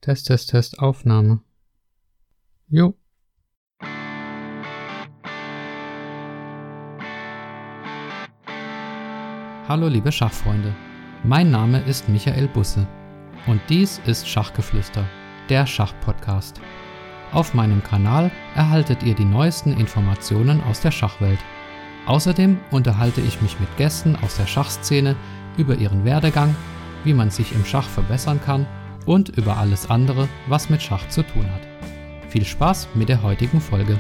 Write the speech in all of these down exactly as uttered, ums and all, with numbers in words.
Test, Test, Test, Aufnahme. Jo. Hallo liebe Schachfreunde, mein Name ist Michael Busse und dies ist Schachgeflüster, der Schachpodcast. Auf meinem Kanal erhaltet ihr die neuesten Informationen aus der Schachwelt. Außerdem unterhalte ich mich mit Gästen aus der Schachszene über ihren Werdegang, wie man sich im Schach verbessern kann und über alles andere, was mit Schach zu tun hat. Viel Spaß mit der heutigen Folge.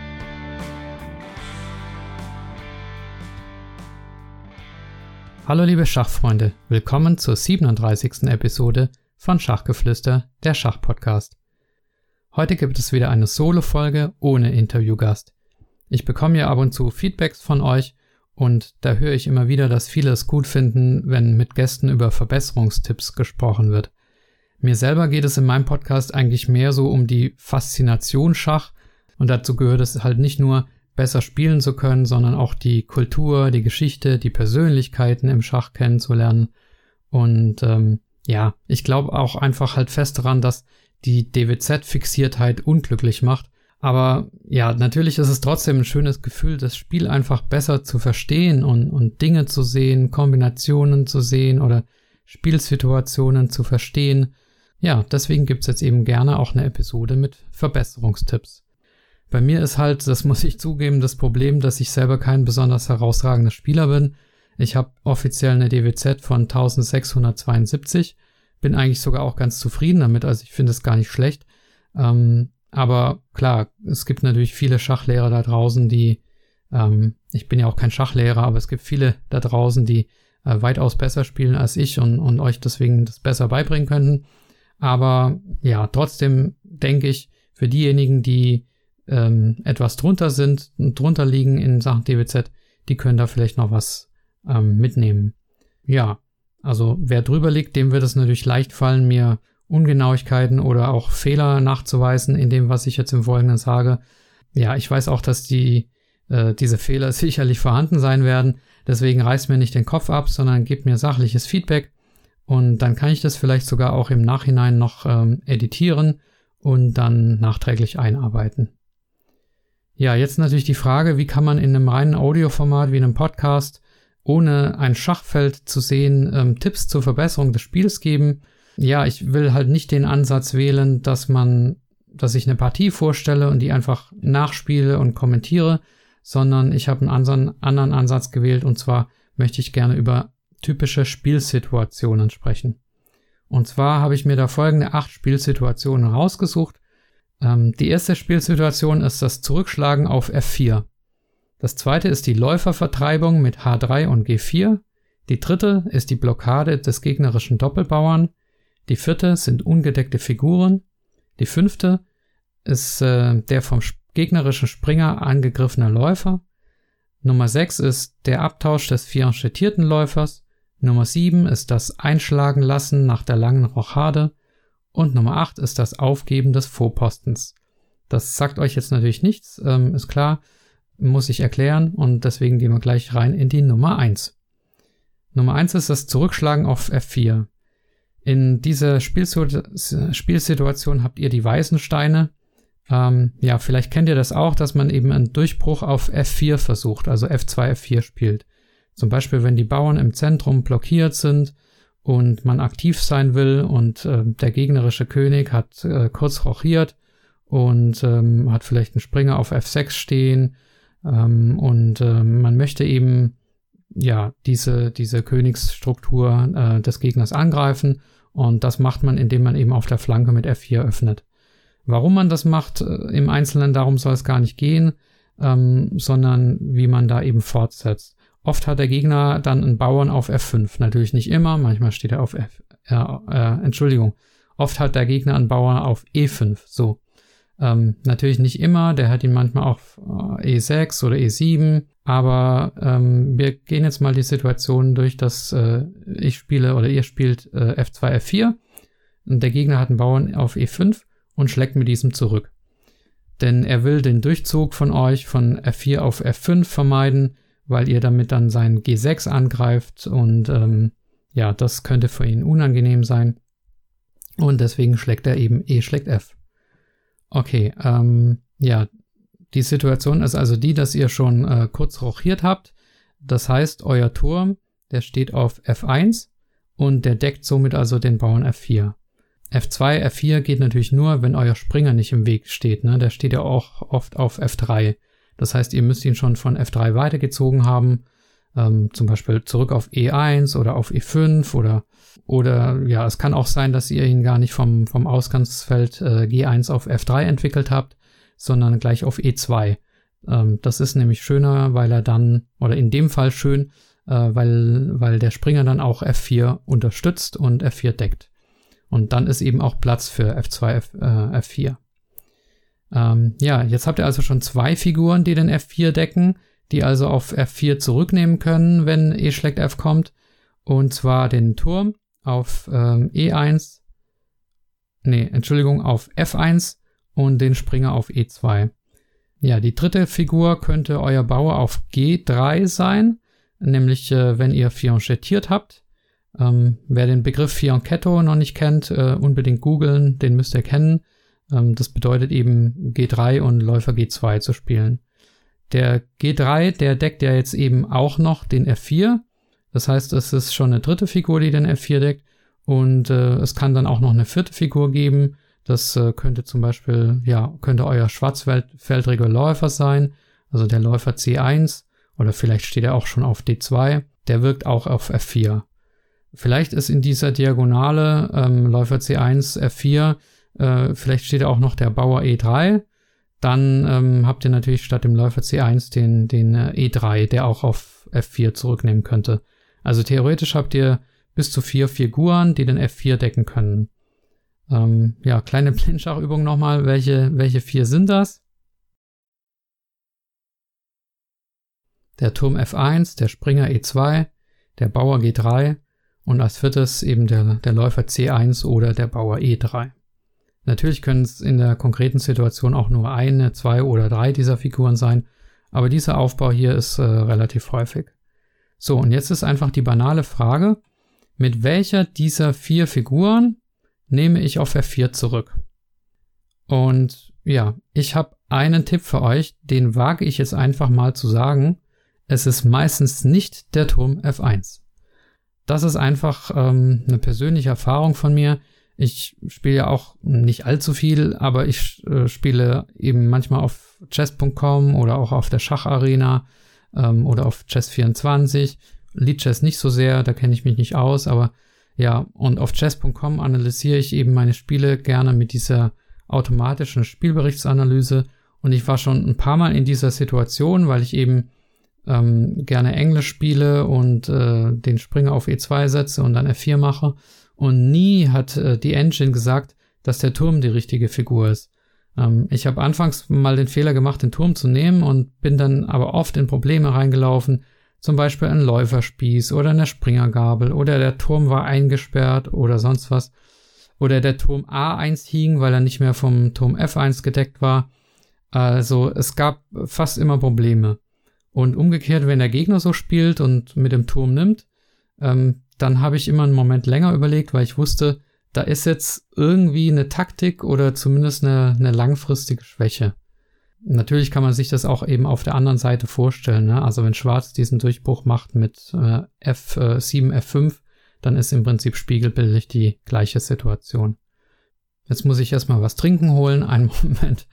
Hallo liebe Schachfreunde, willkommen zur siebenunddreißigsten Episode von Schachgeflüster, der Schachpodcast. Heute gibt es wieder eine Solo-Folge ohne Interviewgast. Ich bekomme ja ab und zu Feedbacks von euch und da höre ich immer wieder, dass viele es gut finden, wenn mit Gästen über Verbesserungstipps gesprochen wird. Mir selber geht es in meinem Podcast eigentlich mehr so um die Faszination Schach und dazu gehört es halt nicht nur, besser spielen zu können, sondern auch die Kultur, die Geschichte, die Persönlichkeiten im Schach kennenzulernen. Und ähm, ja, ich glaube auch einfach halt fest daran, dass die D W Z-Fixiertheit unglücklich macht. Aber ja, natürlich ist es trotzdem ein schönes Gefühl, das Spiel einfach besser zu verstehen und, und Dinge zu sehen, Kombinationen zu sehen oder Spielsituationen zu verstehen. Ja, deswegen gibt's jetzt eben gerne auch eine Episode mit Verbesserungstipps. Bei mir ist halt, das muss ich zugeben, das Problem, dass ich selber kein besonders herausragender Spieler bin. Ich habe offiziell eine D W Z von eintausendsechshundertzweiundsiebzig, bin eigentlich sogar auch ganz zufrieden damit, also ich finde es gar nicht schlecht. Ähm, aber klar, es gibt natürlich viele Schachlehrer da draußen, die, ähm, ich bin ja auch kein Schachlehrer, aber es gibt viele da draußen, die äh, weitaus besser spielen als ich und, und euch deswegen das besser beibringen könnten. Aber ja, trotzdem denke ich, für diejenigen, die ähm, etwas drunter sind und drunter liegen in Sachen D W Z, die können da vielleicht noch was ähm, mitnehmen. Ja, also wer drüber liegt, dem wird es natürlich leicht fallen, mir Ungenauigkeiten oder auch Fehler nachzuweisen in dem, was ich jetzt im Folgenden sage. Ja, ich weiß auch, dass die äh, diese Fehler sicherlich vorhanden sein werden. Deswegen reißt mir nicht den Kopf ab, sondern gebt mir sachliches Feedback. Und dann kann ich das vielleicht sogar auch im Nachhinein noch ähm, editieren und dann nachträglich einarbeiten. Ja, jetzt natürlich die Frage, wie kann man in einem reinen Audioformat wie einem Podcast, ohne ein Schachfeld zu sehen, ähm, Tipps zur Verbesserung des Spiels geben? Ja, ich will halt nicht den Ansatz wählen, dass man, dass ich eine Partie vorstelle und die einfach nachspiele und kommentiere, sondern ich habe einen anderen, anderen Ansatz gewählt und zwar möchte ich gerne über typische Spielsituationen sprechen. Und zwar habe ich mir da folgende acht Spielsituationen rausgesucht. Ähm, die erste Spielsituation ist das Zurückschlagen auf F vier. Das zweite ist die Läufervertreibung mit H drei und G vier. Die dritte ist die Blockade des gegnerischen Doppelbauern. Die vierte sind ungedeckte Figuren. Die fünfte ist äh, der vom gegnerischen Springer angegriffene Läufer. Nummer sechs ist der Abtausch des fianchetierten Läufers. Nummer sieben ist das Einschlagen lassen nach der langen Rochade. Und Nummer acht ist das Aufgeben des Vorpostens. Das sagt euch jetzt natürlich nichts, ähm, ist klar, muss ich erklären und deswegen gehen wir gleich rein in die Nummer eins. Nummer eins ist das Zurückschlagen auf F vier. In dieser Spielsituation habt ihr die weißen Steine. Ähm, ja, vielleicht kennt ihr das auch, dass man eben einen Durchbruch auf F vier versucht, also F zwei, F vier spielt. Zum Beispiel, wenn die Bauern im Zentrum blockiert sind und man aktiv sein will und äh, der gegnerische König hat äh, kurz rochiert und ähm, hat vielleicht einen Springer auf F sechs stehen ähm, und äh, man möchte eben ja diese diese Königsstruktur äh, des Gegners angreifen und das macht man, indem man eben auf der Flanke mit F vier öffnet. Warum man das macht äh, im Einzelnen, darum soll es gar nicht gehen, ähm, sondern wie man da eben fortsetzt. Oft hat der Gegner dann einen Bauern auf F fünf. Natürlich nicht immer, manchmal steht er auf F, äh, äh, Entschuldigung. Oft hat der Gegner einen Bauern auf E fünf, so. Ähm, natürlich nicht immer, der hat ihn manchmal auf äh, E sechs oder E sieben, aber ähm, wir gehen jetzt mal die Situation durch, dass äh, ich spiele oder ihr spielt äh, F zwei, F vier und der Gegner hat einen Bauern auf E fünf und schlägt mit diesem zurück. Denn er will den Durchzug von euch von F vier auf F fünf vermeiden, weil ihr damit dann seinen G sechs angreift und ähm, ja, das könnte für ihn unangenehm sein. Und deswegen schlägt er eben E schlägt F. Okay, ähm, ja, die Situation ist also die, dass ihr schon äh, kurz rochiert habt. Das heißt, euer Turm, der steht auf F eins und der deckt somit also den Bauern F vier. F zwei, F vier geht natürlich nur, wenn euer Springer nicht im Weg steht, ne? Der steht ja auch oft auf F drei. Das heißt, ihr müsst ihn schon von F drei weitergezogen haben, ähm, zum Beispiel zurück auf E eins oder auf E fünf oder oder ja, es kann auch sein, dass ihr ihn gar nicht vom vom Ausgangsfeld äh, G eins auf F drei entwickelt habt, sondern gleich auf E zwei. Ähm, das ist nämlich schöner, weil er dann, oder in dem Fall schön, äh, weil weil der Springer dann auch F vier unterstützt und F vier deckt. Und dann ist eben auch Platz für F zwei, F, äh, F vier. Ähm, ja, jetzt habt ihr also schon zwei Figuren, die den F vier decken, die also auf F vier zurücknehmen können, wenn E schlägt F kommt. Und zwar den Turm auf ähm, E eins, nee, Entschuldigung, auf F eins und den Springer auf E zwei. Ja, die dritte Figur könnte euer Bauer auf G drei sein, nämlich äh, wenn ihr fianchettiert habt. Ähm, wer den Begriff Fianchetto noch nicht kennt, äh, unbedingt googeln, den müsst ihr kennen. Ähm, das bedeutet eben G drei und Läufer G zwei zu spielen. Der G drei, der deckt ja jetzt eben auch noch den F vier. Das heißt, es ist schon eine dritte Figur, die den F vier deckt. Und äh, es kann dann auch noch eine vierte Figur geben. Das äh, könnte zum Beispiel, ja, könnte euer schwarzfeldriger Läufer sein. Also der Läufer C eins. Oder vielleicht steht er auch schon auf D zwei. Der wirkt auch auf F vier. Vielleicht ist in dieser Diagonale ähm, Läufer C eins, F vier, äh, vielleicht steht auch noch der Bauer E drei. Dann ähm, habt ihr natürlich statt dem Läufer C eins den, den äh, E drei, der auch auf F vier zurücknehmen könnte. Also theoretisch habt ihr bis zu vier Figuren, die den F vier decken können. Ähm, ja, kleine Blindschachübung nochmal. Welche, welche vier sind das? Der Turm F eins, der Springer E zwei, der Bauer G drei und als viertes eben der, der Läufer C eins oder der Bauer E drei. Natürlich können es in der konkreten Situation auch nur eine, zwei oder drei dieser Figuren sein, aber dieser Aufbau hier ist äh, relativ häufig. So, und jetzt ist einfach die banale Frage, mit welcher dieser vier Figuren nehme ich auf F vier zurück? Und ja, ich habe einen Tipp für euch, den wage ich jetzt einfach mal zu sagen. Es ist meistens nicht der Turm F eins. Das ist einfach ähm, eine persönliche Erfahrung von mir. Ich spiele ja auch nicht allzu viel, aber ich äh, spiele eben manchmal auf chess punkt com oder auch auf der Schacharena ähm, oder auf chess vierundzwanzig. Lichess nicht so sehr, da kenne ich mich nicht aus, aber ja, und auf chess punkt com analysiere ich eben meine Spiele gerne mit dieser automatischen Spielberichtsanalyse und ich war schon ein paar Mal in dieser Situation, weil ich eben ähm, gerne Englisch spiele und äh, den Springer auf E zwei setze und dann F vier mache. Und nie hat äh, die Engine gesagt, dass der Turm die richtige Figur ist. Ähm, ich habe anfangs mal den Fehler gemacht, den Turm zu nehmen und bin dann aber oft in Probleme reingelaufen. Zum Beispiel ein Läuferspieß oder eine Springergabel oder der Turm war eingesperrt oder sonst was. Oder der Turm A eins hing, weil er nicht mehr vom Turm F eins gedeckt war. Also es gab fast immer Probleme. Und umgekehrt, wenn der Gegner so spielt und mit dem Turm nimmt, ähm, dann habe ich immer einen Moment länger überlegt, weil ich wusste, da ist jetzt irgendwie eine Taktik oder zumindest eine, eine langfristige Schwäche. Natürlich kann man sich das auch eben auf der anderen Seite vorstellen, ne? Also wenn Schwarz diesen Durchbruch macht mit äh, F sieben, F fünf, dann ist im Prinzip spiegelbildlich die gleiche Situation. Jetzt muss ich erstmal was trinken holen. Einen Moment.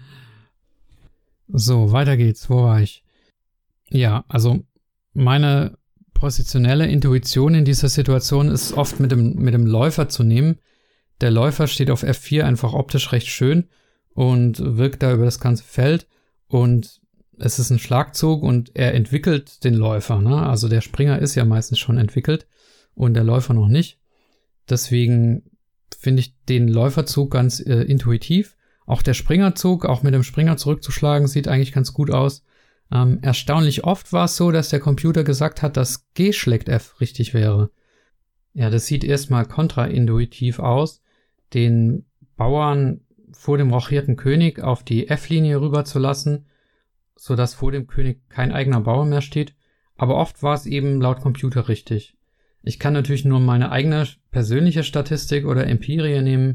So, weiter geht's. Wo war ich? Ja, also meine positionelle Intuition in dieser Situation ist oft mit dem, mit dem Läufer zu nehmen. Der Läufer steht auf F vier einfach optisch recht schön und wirkt da über das ganze Feld und es ist ein Schlagzug und er entwickelt den Läufer, ne? Also der Springer ist ja meistens schon entwickelt und der Läufer noch nicht. Deswegen finde ich den Läuferzug ganz äh, intuitiv. Auch der Springerzug, auch mit dem Springer zurückzuschlagen, sieht eigentlich ganz gut aus. Ähm, erstaunlich oft war es so, dass der Computer gesagt hat, dass G schlägt F richtig wäre. Ja, das sieht erstmal kontraintuitiv aus, den Bauern vor dem rochierten König auf die F-Linie rüberzulassen, sodass vor dem König kein eigener Bauer mehr steht. Aber oft war es eben laut Computer richtig. Ich kann natürlich nur meine eigene persönliche Statistik oder Empirie nehmen.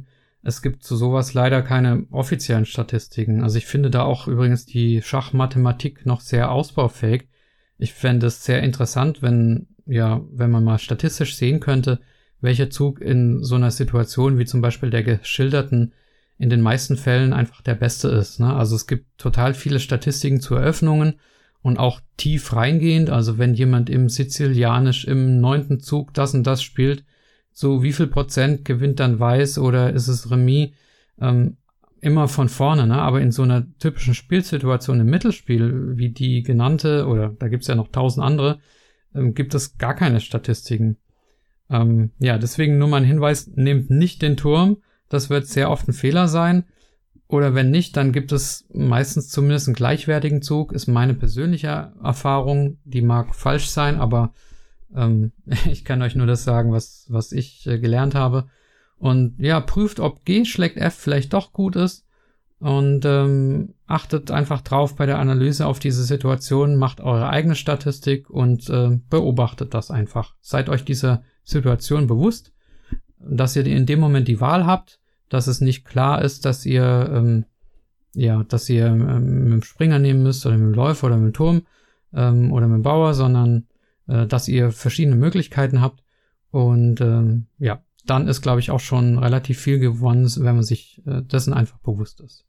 Es gibt zu sowas leider keine offiziellen Statistiken. Also ich finde da auch übrigens die Schachmathematik noch sehr ausbaufähig. Ich fände es sehr interessant, wenn, ja, wenn man mal statistisch sehen könnte, welcher Zug in so einer Situation wie zum Beispiel der geschilderten in den meisten Fällen einfach der beste ist, ne? Also es gibt total viele Statistiken zu Eröffnungen und auch tief reingehend. Also wenn jemand im Sizilianisch im neunten Zug das und das spielt, so wie viel Prozent gewinnt dann Weiß oder ist es Remis, ähm, immer von vorne, ne? Aber in so einer typischen Spielsituation im Mittelspiel, wie die genannte, oder da gibt's ja noch tausend andere, ähm, gibt es gar keine Statistiken. Ähm, ja, deswegen nur mal ein Hinweis, nehmt nicht den Turm, das wird sehr oft ein Fehler sein. Oder wenn nicht, dann gibt es meistens zumindest einen gleichwertigen Zug, ist meine persönliche Erfahrung, die mag falsch sein, aber ähm, ich kann euch nur das sagen, was, was ich äh, gelernt habe. Und ja, prüft, ob G schlägt F vielleicht doch gut ist und ähm, achtet einfach drauf bei der Analyse auf diese Situation, macht eure eigene Statistik und äh, beobachtet das einfach. Seid euch dieser Situation bewusst, dass ihr in dem Moment die Wahl habt, dass es nicht klar ist, dass ihr ähm, ja, dass ihr ähm, mit dem Springer nehmen müsst oder mit dem Läufer oder mit dem Turm ähm, oder mit dem Bauer, sondern äh, dass ihr verschiedene Möglichkeiten habt und ähm, ja, dann ist, glaube ich, auch schon relativ viel gewonnen, wenn man sich äh, dessen einfach bewusst ist.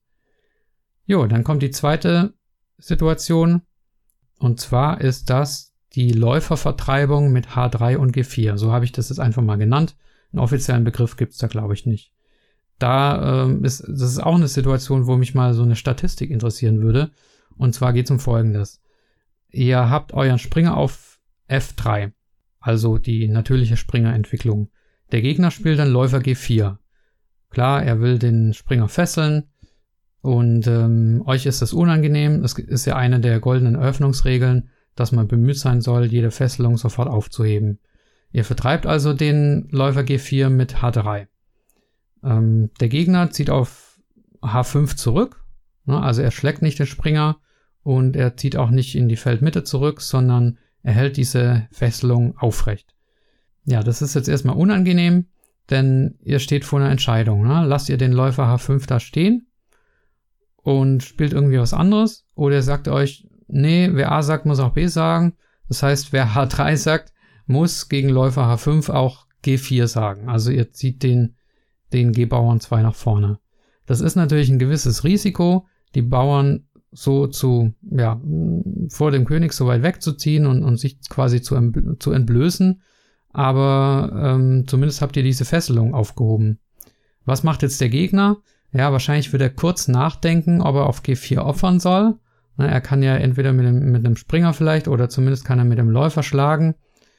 Jo, dann kommt die zweite Situation und zwar ist das die Läufervertreibung mit H drei und G vier. So habe ich das jetzt einfach mal genannt. Einen offiziellen Begriff gibt's da, glaube ich, nicht. Da ähm, ist, das ist auch eine Situation, wo mich mal so eine Statistik interessieren würde. Und zwar geht es um Folgendes. Ihr habt euren Springer auf F drei, also die natürliche Springerentwicklung. Der Gegner spielt dann Läufer G vier. Klar, er will den Springer fesseln und ähm, euch ist das unangenehm. Es ist ja eine der goldenen Eröffnungsregeln, dass man bemüht sein soll, jede Fesselung sofort aufzuheben. Ihr vertreibt also den Läufer G vier mit H drei. Ähm, der Gegner zieht auf H fünf zurück, ne, also er schlägt nicht den Springer und er zieht auch nicht in die Feldmitte zurück, sondern er hält diese Fesselung aufrecht. Ja, das ist jetzt erstmal unangenehm, denn ihr steht vor einer Entscheidung. Ne? Lasst ihr den Läufer H fünf da stehen und spielt irgendwie was anderes, oder sagt euch, nee, wer A sagt, muss auch B sagen. Das heißt, wer H drei sagt, muss gegen Läufer H fünf auch G vier sagen. Also ihr zieht den, den G-Bauern zwei nach vorne. Das ist natürlich ein gewisses Risiko, die Bauern so zu, ja, vor dem König so weit wegzuziehen und, und sich quasi zu, entbl- zu entblößen. Aber ähm, zumindest habt ihr diese Fesselung aufgehoben. Was macht jetzt der Gegner? Ja, wahrscheinlich wird er kurz nachdenken, ob er auf G vier opfern soll. Na, er kann ja entweder mit dem, mit einem Springer vielleicht oder zumindest kann er mit dem Läufer schlagen.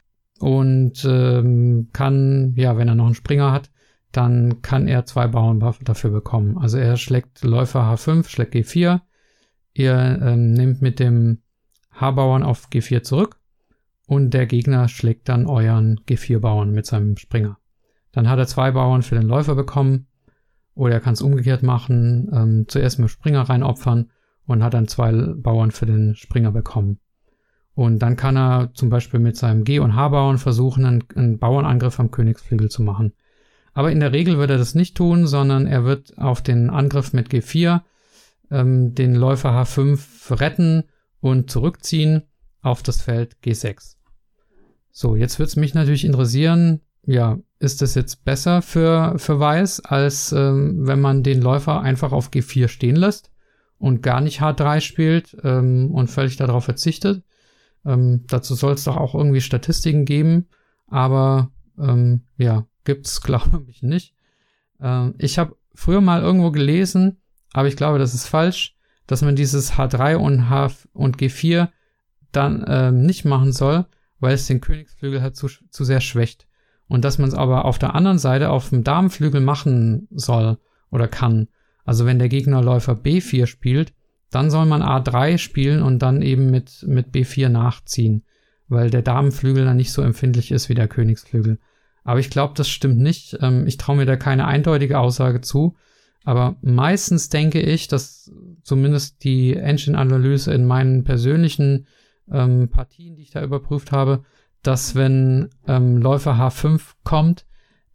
Und ähm, kann, ja, wenn er noch einen Springer hat, dann kann er zwei Bauern dafür bekommen. Also er schlägt Läufer H fünf, schlägt G vier. Ihr ähm, nehmt mit dem H-Bauern auf G vier zurück und der Gegner schlägt dann euren G vier Bauern mit seinem Springer. Dann hat er zwei Bauern für den Läufer bekommen oder er kann es umgekehrt machen, ähm, zuerst mit dem Springer reinopfern und hat dann zwei Bauern für den Springer bekommen. Und dann kann er zum Beispiel mit seinem G- und H-Bauern versuchen, einen, einen Bauernangriff am Königsflügel zu machen. Aber in der Regel wird er das nicht tun, sondern er wird auf den Angriff mit G vier ähm, den Läufer H fünf retten und zurückziehen auf das Feld G sechs. So, jetzt wird es mich natürlich interessieren, ja, ist das jetzt besser für, für Weiß, als ähm, wenn man den Läufer einfach auf G vier stehen lässt und gar nicht H drei spielt ähm, und völlig darauf verzichtet? Ähm, dazu soll es doch auch irgendwie Statistiken geben, aber ähm, ja, gibt's glaube ich nicht. Ähm, ich habe früher mal irgendwo gelesen, aber ich glaube, das ist falsch, dass man dieses H drei und H und G vier dann ähm, nicht machen soll, weil es den Königsflügel halt zu, zu sehr schwächt. Und dass man es aber auf der anderen Seite auf dem Damenflügel machen soll oder kann. Also wenn der Gegner Läufer B vier spielt, dann soll man A drei spielen und dann eben mit, mit B vier nachziehen, weil der Damenflügel dann nicht so empfindlich ist wie der Königsflügel. Aber ich glaube, das stimmt nicht. Ähm, ich traue mir da keine eindeutige Aussage zu. Aber meistens denke ich, dass zumindest die Engine-Analyse in meinen persönlichen ähm, Partien, die ich da überprüft habe, dass wenn ähm, Läufer H fünf kommt,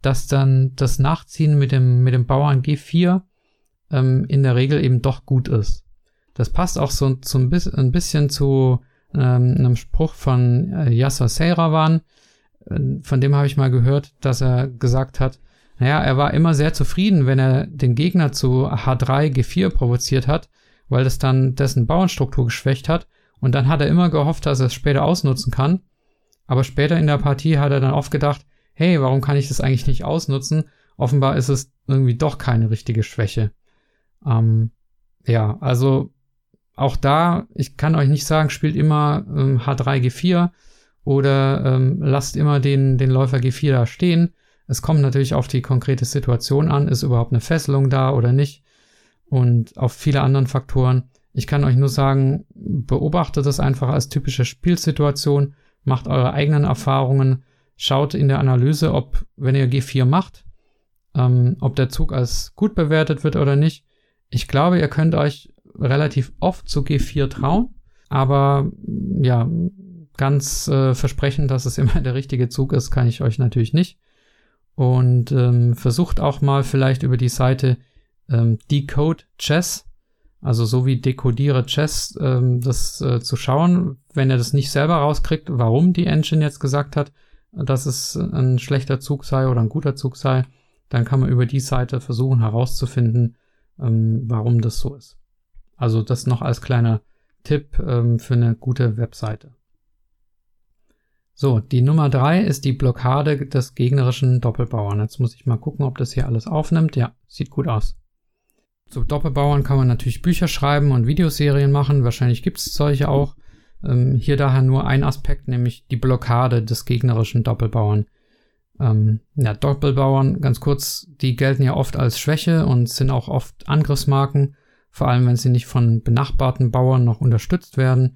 dass dann das Nachziehen mit dem, mit dem Bauern G vier ähm, in der Regel eben doch gut ist. Das passt auch so, so ein, bisschen, ein bisschen zu ähm, einem Spruch von äh, Yasser Seirawan. Äh, von dem habe ich mal gehört, dass er gesagt hat, naja, er war immer sehr zufrieden, wenn er den Gegner zu H drei, G vier provoziert hat, weil das dann dessen Bauernstruktur geschwächt hat. Und dann hat er immer gehofft, dass er es später ausnutzen kann. Aber später in der Partie hat er dann oft gedacht, hey, warum kann ich das eigentlich nicht ausnutzen? Offenbar ist es irgendwie doch keine richtige Schwäche. Ähm, ja, also auch da, ich kann euch nicht sagen, spielt immer ähm, H drei, G vier oder ähm, lasst immer den, den Läufer G vier da stehen. Es kommt natürlich auf die konkrete Situation an, ist überhaupt eine Fesselung da oder nicht und auf viele anderen Faktoren. Ich kann euch nur sagen, beobachtet es einfach als typische Spielsituation, macht eure eigenen Erfahrungen, schaut in der Analyse, ob, wenn ihr G vier macht, ähm, ob der Zug als gut bewertet wird oder nicht. Ich glaube, ihr könnt euch relativ oft zu G vier trauen, aber ja, ganz äh, versprechen, dass es immer der richtige Zug ist, kann ich euch natürlich nicht. Und ähm, versucht auch mal vielleicht über die Seite ähm, Decode Chess, also so wie Dekodiere Chess, ähm, das äh, zu schauen, wenn ihr das nicht selber rauskriegt, warum die Engine jetzt gesagt hat, dass es ein schlechter Zug sei oder ein guter Zug sei, dann kann man über die Seite versuchen herauszufinden, ähm, warum das so ist. Also das noch als kleiner Tipp ähm, für eine gute Webseite. So, die Nummer drei ist die Blockade des gegnerischen Doppelbauern. Jetzt muss ich mal gucken, ob das hier alles aufnimmt. Ja, sieht gut aus. Zu Doppelbauern kann man natürlich Bücher schreiben und Videoserien machen. Wahrscheinlich gibt es solche auch. Ähm, hier daher nur ein Aspekt, nämlich die Blockade des gegnerischen Doppelbauern. Ähm, ja, Doppelbauern, ganz kurz, die gelten ja oft als Schwäche und sind auch oft Angriffsmarken. Vor allem, wenn sie nicht von benachbarten Bauern noch unterstützt werden,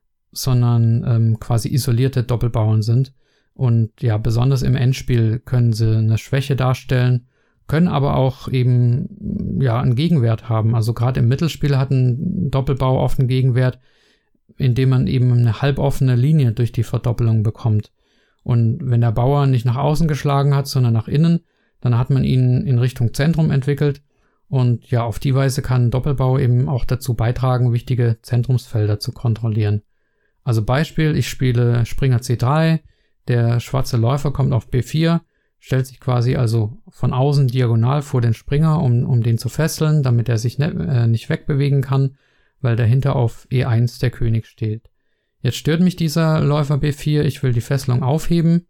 sondern ähm, quasi isolierte Doppelbauern sind. Und ja, besonders im Endspiel können sie eine Schwäche darstellen, können aber auch eben ja einen Gegenwert haben. Also gerade im Mittelspiel hat ein Doppelbau oft einen Gegenwert, indem man eben eine halboffene Linie durch die Verdoppelung bekommt. Und wenn der Bauer nicht nach außen geschlagen hat, sondern nach innen, dann hat man ihn in Richtung Zentrum entwickelt. Und ja, auf die Weise kann ein Doppelbau eben auch dazu beitragen, wichtige Zentrumsfelder zu kontrollieren. Also Beispiel, ich spiele Springer C drei, der schwarze Läufer kommt auf B vier, stellt sich quasi also von außen diagonal vor den Springer, um, um den zu fesseln, damit er sich ne, äh, nicht wegbewegen kann, weil dahinter auf E eins der König steht. Jetzt stört mich dieser Läufer B vier, ich will die Fesselung aufheben.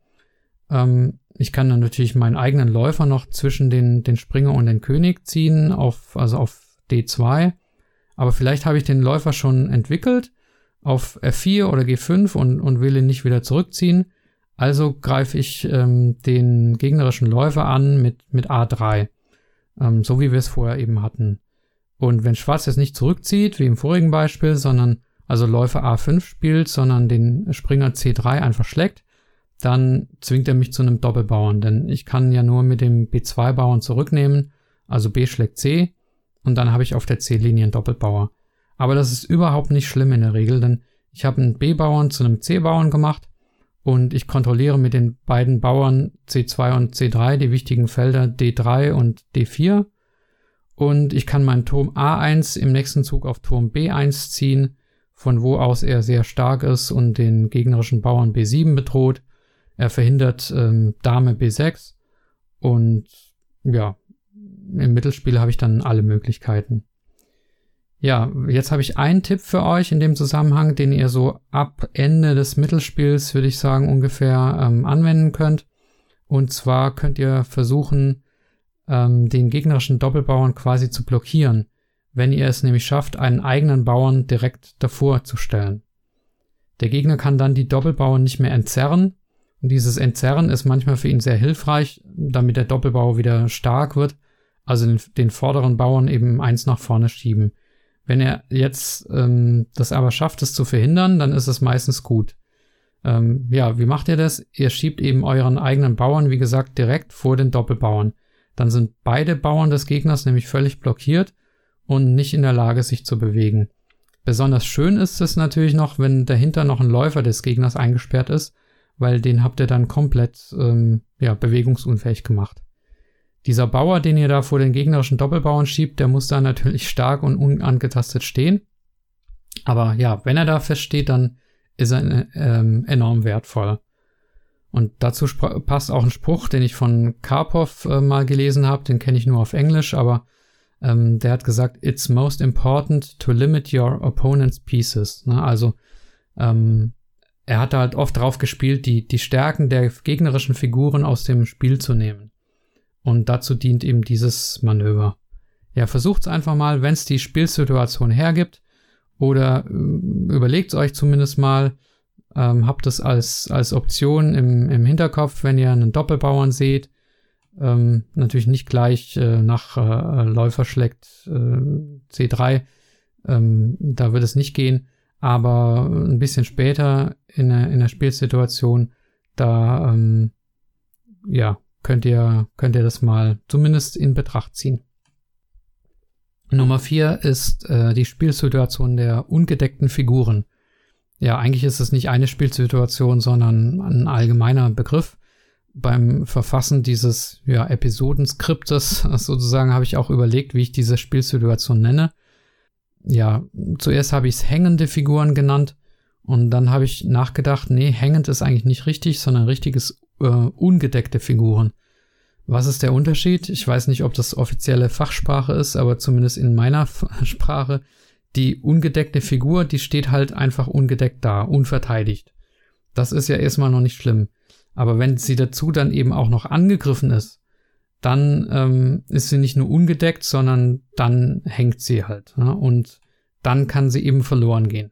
Ähm, ich kann dann natürlich meinen eigenen Läufer noch zwischen den, den Springer und den König ziehen, auf, also auf D zwei. Aber vielleicht habe ich den Läufer schon entwickelt auf F vier oder G fünf und, und will ihn nicht wieder zurückziehen. Also greife ich ähm, den gegnerischen Läufer an mit, mit A drei, ähm, so wie wir es vorher eben hatten. Und wenn Schwarz jetzt nicht zurückzieht, wie im vorigen Beispiel, sondern also Läufer A fünf spielt, sondern den Springer C drei einfach schlägt, dann zwingt er mich zu einem Doppelbauern, denn ich kann ja nur mit dem B zwei Bauern zurücknehmen, also B schlägt C, und dann habe ich auf der C-Linie einen Doppelbauer. Aber das ist überhaupt nicht schlimm in der Regel, denn ich habe einen B-Bauern zu einem C-Bauern gemacht und ich kontrolliere mit den beiden Bauern C zwei und C drei die wichtigen Felder D drei und D vier und ich kann meinen Turm A eins im nächsten Zug auf Turm B eins ziehen, von wo aus er sehr stark ist und den gegnerischen Bauern B sieben bedroht. Er verhindert ähm, Dame B sechs und ja, im Mittelspiel habe ich dann alle Möglichkeiten. Ja, jetzt habe ich einen Tipp für euch in dem Zusammenhang, den ihr so ab Ende des Mittelspiels, würde ich sagen, ungefähr ähm, anwenden könnt. Und zwar könnt ihr versuchen, ähm, den gegnerischen Doppelbauern quasi zu blockieren, wenn ihr es nämlich schafft, einen eigenen Bauern direkt davor zu stellen. Der Gegner kann dann die Doppelbauern nicht mehr entzerren. Und dieses Entzerren ist manchmal für ihn sehr hilfreich, damit der Doppelbauer wieder stark wird, also den, den vorderen Bauern eben eins nach vorne schieben. Wenn er jetzt ähm, das aber schafft, es zu verhindern, dann ist es meistens gut. Ähm, ja, wie macht ihr das? Ihr schiebt eben euren eigenen Bauern, wie gesagt, direkt vor den Doppelbauern. Dann sind beide Bauern des Gegners nämlich völlig blockiert und nicht in der Lage, sich zu bewegen. Besonders schön ist es natürlich noch, wenn dahinter noch ein Läufer des Gegners eingesperrt ist, weil den habt ihr dann komplett ähm, ja, bewegungsunfähig gemacht. Dieser Bauer, den ihr da vor den gegnerischen Doppelbauern schiebt, der muss da natürlich stark und unangetastet stehen. Aber ja, wenn er da feststeht, dann ist er ähm, enorm wertvoll. Und dazu spr- passt auch ein Spruch, den ich von Karpov äh, mal gelesen habe, den kenne ich nur auf Englisch, aber ähm, der hat gesagt, it's most important to limit your opponent's pieces. Ne? Also ähm, er hat halt oft drauf gespielt, die, die Stärken der gegnerischen Figuren aus dem Spiel zu nehmen. Und dazu dient eben dieses Manöver. Ja, versucht's einfach mal, wenn es die Spielsituation hergibt, oder äh, überlegt euch zumindest mal, ähm, habt es als, als Option im, im Hinterkopf, wenn ihr einen Doppelbauern seht, ähm, natürlich nicht gleich äh, nach äh, Läufer schlägt äh, C drei, ähm, da wird es nicht gehen, aber ein bisschen später in der, in der Spielsituation, da ähm, ja, könnt ihr, könnt ihr das mal zumindest in Betracht ziehen. Nummer vier ist äh, die Spielsituation der ungedeckten Figuren. Ja, eigentlich ist es nicht eine Spielsituation, sondern ein allgemeiner Begriff. Beim Verfassen dieses ja, Episodenskriptes sozusagen habe ich auch überlegt, wie ich diese Spielsituation nenne. Ja, zuerst habe ich es hängende Figuren genannt und dann habe ich nachgedacht, nee, hängend ist eigentlich nicht richtig, sondern richtig ist äh, ungedeckte Figuren. Was ist der Unterschied? Ich weiß nicht, ob das offizielle Fachsprache ist, aber zumindest in meiner F- Sprache, die ungedeckte Figur, die steht halt einfach ungedeckt da, unverteidigt. Das ist ja erstmal noch nicht schlimm. Aber wenn sie dazu dann eben auch noch angegriffen ist, dann ähm, ist sie nicht nur ungedeckt, sondern dann hängt sie halt. Ja? Und dann kann sie eben verloren gehen.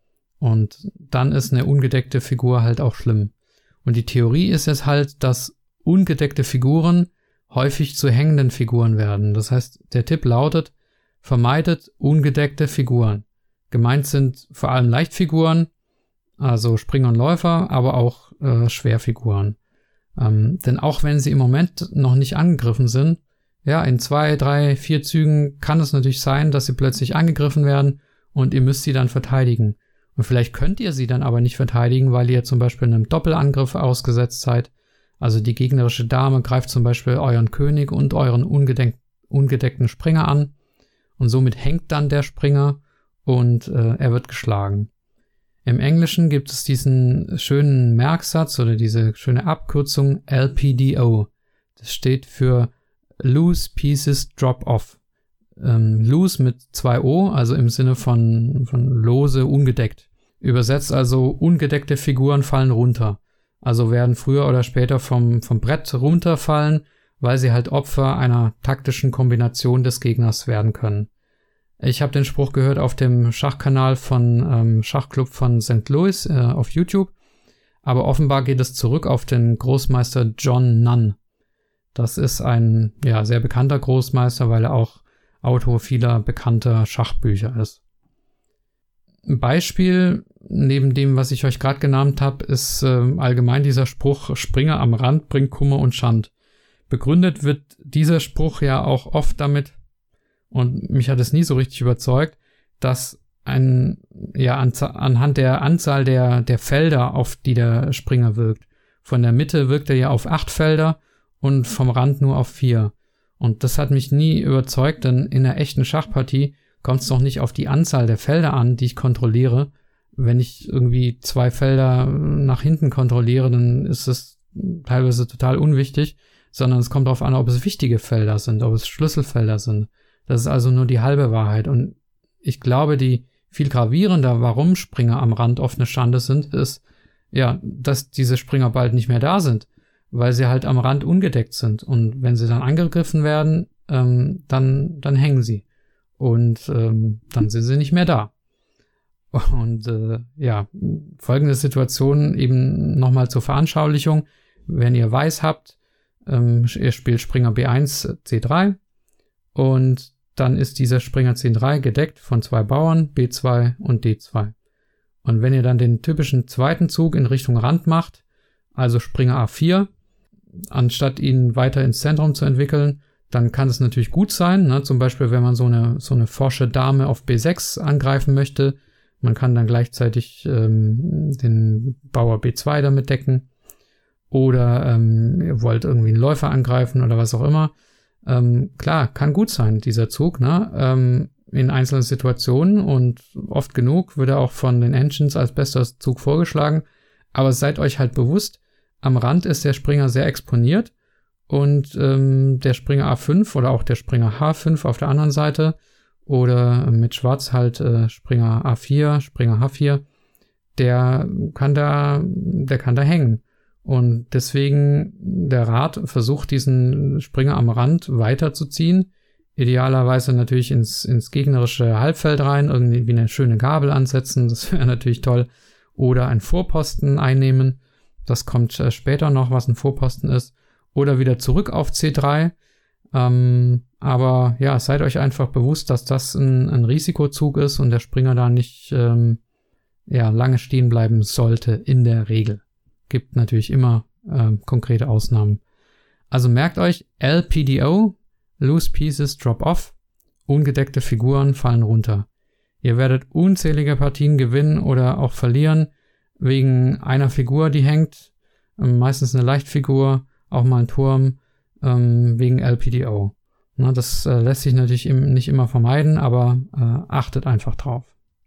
Und dann ist eine ungedeckte Figur halt auch schlimm. Und die Theorie ist jetzt halt, dass ungedeckte Figuren häufig zu hängenden Figuren werden. Das heißt, der Tipp lautet, vermeidet ungedeckte Figuren. Gemeint sind vor allem Leichtfiguren, also Springer und Läufer, aber auch äh, Schwerfiguren. Ähm, denn auch wenn sie im Moment noch nicht angegriffen sind, ja, in zwei, drei, vier Zügen kann es natürlich sein, dass sie plötzlich angegriffen werden und ihr müsst sie dann verteidigen. Und vielleicht könnt ihr sie dann aber nicht verteidigen, weil ihr zum Beispiel einem Doppelangriff ausgesetzt seid. Also die gegnerische Dame greift zum Beispiel euren König und euren ungedeck- ungedeckten Springer an und somit hängt dann der Springer und äh, er wird geschlagen. Im Englischen gibt es diesen schönen Merksatz oder diese schöne Abkürzung L P D O. Das steht für Loose Pieces Drop Off. Ähm, loose mit zwei O, also im Sinne von, von lose, ungedeckt. Übersetzt also, ungedeckte Figuren fallen runter. Also werden früher oder später vom, vom Brett runterfallen, weil sie halt Opfer einer taktischen Kombination des Gegners werden können. Ich habe den Spruch gehört auf dem Schachkanal von ähm, Schachclub von Sankt Louis äh, auf YouTube, aber offenbar geht es zurück auf den Großmeister John Nunn. Das ist ein ja sehr bekannter Großmeister, weil er auch Autor vieler bekannter Schachbücher ist. Ein Beispiel neben dem, was ich euch gerade genannt habe, ist äh, allgemein dieser Spruch, Springer am Rand bringt Kummer und Schand. Begründet wird dieser Spruch ja auch oft damit, und mich hat es nie so richtig überzeugt, dass ein ja an, anhand der Anzahl der, der Felder, auf die der Springer wirkt. Von der Mitte wirkt er ja auf acht Felder und vom Rand nur auf vier. Und das hat mich nie überzeugt, denn in einer echten Schachpartie kommt es doch nicht auf die Anzahl der Felder an, die ich kontrolliere. Wenn ich irgendwie zwei Felder nach hinten kontrolliere, dann ist es teilweise total unwichtig, sondern es kommt darauf an, ob es wichtige Felder sind, ob es Schlüsselfelder sind. Das ist also nur die halbe Wahrheit. Und ich glaube, die viel gravierender, warum Springer am Rand oft eine Schande sind, ist, ja, dass diese Springer bald nicht mehr da sind, weil sie halt am Rand ungedeckt sind. Und wenn sie dann angegriffen werden, ähm, dann, dann hängen sie. Und ähm, dann sind sie nicht mehr da. Und äh, ja, folgende Situation eben nochmal zur Veranschaulichung. Wenn ihr Weiß habt, ähm, ihr spielt Springer B eins, C drei und dann ist dieser Springer C drei gedeckt von zwei Bauern, B zwei und D zwei. Und wenn ihr dann den typischen zweiten Zug in Richtung Rand macht, also Springer A vier, anstatt ihn weiter ins Zentrum zu entwickeln, dann kann es natürlich gut sein, ne? Zum Beispiel, wenn man so eine so eine forsche Dame auf B sechs angreifen möchte, man kann dann gleichzeitig ähm, den Bauer B zwei damit decken. oder ähm, ihr wollt irgendwie einen Läufer angreifen oder was auch immer. Ähm, klar, kann gut sein, dieser Zug, ne? Ähm, in einzelnen Situationen und oft genug wird er auch von den Engines als bester Zug vorgeschlagen. Aber seid euch halt bewusst, am Rand ist der Springer sehr exponiert und ähm, der Springer A fünf oder auch der Springer H fünf auf der anderen Seite oder mit Schwarz halt äh, Springer A vier, Springer H vier, der kann da, der kann da hängen. Und deswegen der Rat, versucht diesen Springer am Rand weiterzuziehen. Idealerweise natürlich ins, ins gegnerische Halbfeld rein, irgendwie eine schöne Gabel ansetzen, das wäre natürlich toll. Oder einen Vorposten einnehmen, das kommt äh, später noch, was ein Vorposten ist. Oder wieder zurück auf C drei. Ähm, aber ja, seid euch einfach bewusst, dass das ein, ein Risikozug ist und der Springer da nicht ähm, ja, lange stehen bleiben sollte, in der Regel. Gibt natürlich immer äh, konkrete Ausnahmen. Also merkt euch, L P D O, Loose Pieces Drop Off, ungedeckte Figuren fallen runter. Ihr werdet unzählige Partien gewinnen oder auch verlieren, wegen einer Figur, die hängt, ähm, meistens eine Leichtfigur, auch mal ein Turm, ähm, wegen L P D O. Na, das äh, lässt sich natürlich im, nicht immer vermeiden, aber äh, achtet einfach drauf.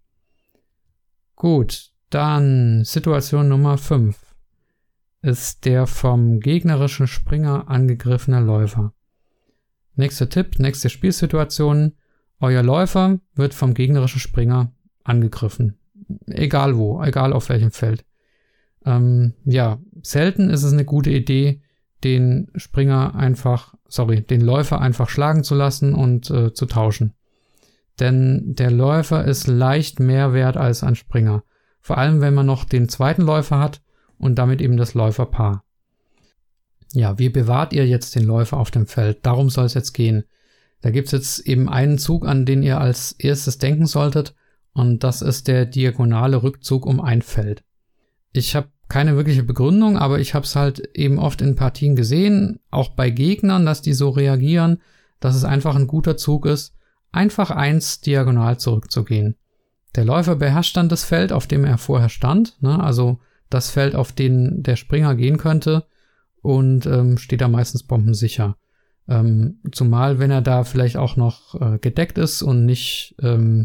Gut, dann Situation Nummer fünf. Ist der vom gegnerischen Springer angegriffene Läufer. Nächster Tipp, nächste Spielsituation. Euer Läufer wird vom gegnerischen Springer angegriffen. Egal wo, egal auf welchem Feld. Ähm, ja, selten ist es eine gute Idee, den Springer einfach, sorry, den Läufer einfach schlagen zu lassen und äh, zu tauschen. Denn der Läufer ist leicht mehr wert als ein Springer. Vor allem, wenn man noch den zweiten Läufer hat und damit eben das Läuferpaar. Ja, wie bewahrt ihr jetzt den Läufer auf dem Feld? Darum soll es jetzt gehen. Da gibt's jetzt eben einen Zug, an den ihr als erstes denken solltet, und das ist der diagonale Rückzug um ein Feld. Ich habe keine wirkliche Begründung, aber ich habe es halt eben oft in Partien gesehen, auch bei Gegnern, dass die so reagieren, dass es einfach ein guter Zug ist, einfach eins diagonal zurückzugehen. Der Läufer beherrscht dann das Feld, auf dem er vorher stand, ne? Also das Feld, auf den der Springer gehen könnte, und ähm, steht da meistens bombensicher. Ähm, zumal, wenn er da vielleicht auch noch äh, gedeckt ist und nicht, ähm,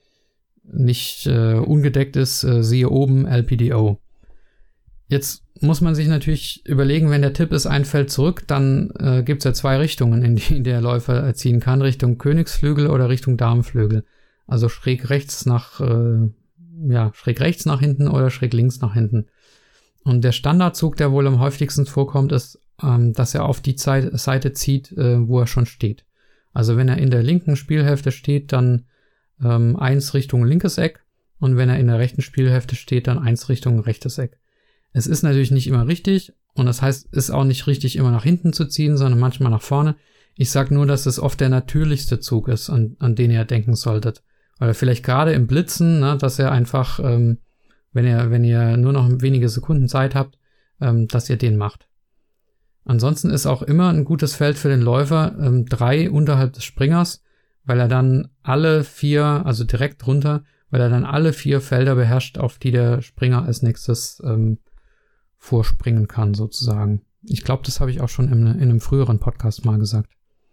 nicht äh, ungedeckt ist, äh, siehe oben L P D O. Jetzt muss man sich natürlich überlegen, wenn der Tipp ist, ein Feld zurück, dann äh, gibt es ja zwei Richtungen, in die der Läufer ziehen kann, Richtung Königsflügel oder Richtung Damenflügel. Also schräg rechts nach, äh, ja, schräg rechts nach hinten oder schräg links nach hinten. Und der Standardzug, der wohl am häufigsten vorkommt, ist, ähm, dass er auf die Zeit, Seite zieht, äh, wo er schon steht. Also wenn er in der linken Spielhälfte steht, dann ähm, eins Richtung linkes Eck, und wenn er in der rechten Spielhälfte steht, dann eins Richtung rechtes Eck. Es ist natürlich nicht immer richtig, und das heißt, es ist auch nicht richtig, immer nach hinten zu ziehen, sondern manchmal nach vorne. Ich sag nur, dass es oft der natürlichste Zug ist, an, an den ihr denken solltet. Oder vielleicht gerade im Blitzen, ne, dass er einfach, ähm, wenn ihr, wenn ihr nur noch wenige Sekunden Zeit habt, ähm, dass ihr den macht. Ansonsten ist auch immer ein gutes Feld für den Läufer ähm, drei unterhalb des Springers, weil er dann alle vier, also direkt drunter, weil er dann alle vier Felder beherrscht, auf die der Springer als nächstes ähm, vorspringen kann, sozusagen. Ich glaube, das habe ich auch schon in, in einem früheren Podcast mal gesagt.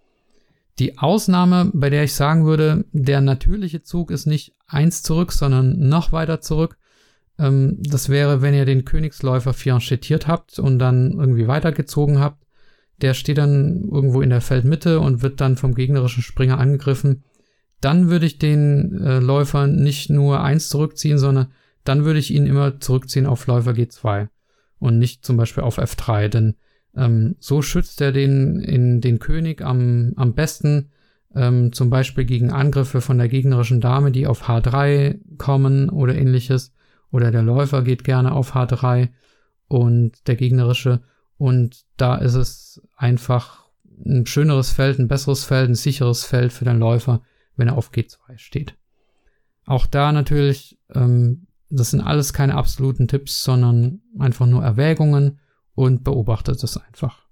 Die Ausnahme, bei der ich sagen würde, der natürliche Zug ist nicht eins zurück, sondern noch weiter zurück. Ähm, das wäre, wenn ihr den Königsläufer fianchettiert habt und dann irgendwie weitergezogen habt. Der steht dann irgendwo in der Feldmitte und wird dann vom gegnerischen Springer angegriffen. Dann würde ich den äh, Läufer nicht nur eins zurückziehen, sondern dann würde ich ihn immer zurückziehen auf Läufer G zwei und nicht zum Beispiel auf F drei, denn ähm, so schützt er den, in, den König am, am besten, ähm, zum Beispiel gegen Angriffe von der gegnerischen Dame, die auf H drei kommen oder ähnliches. Oder der Läufer geht gerne auf H drei und der gegnerische. Und da ist es einfach ein schöneres Feld, ein besseres Feld, ein sicheres Feld für den Läufer, wenn er auf G zwei steht. Auch da natürlich, ähm, das sind alles keine absoluten Tipps, sondern einfach nur Erwägungen, und beobachtet es einfach.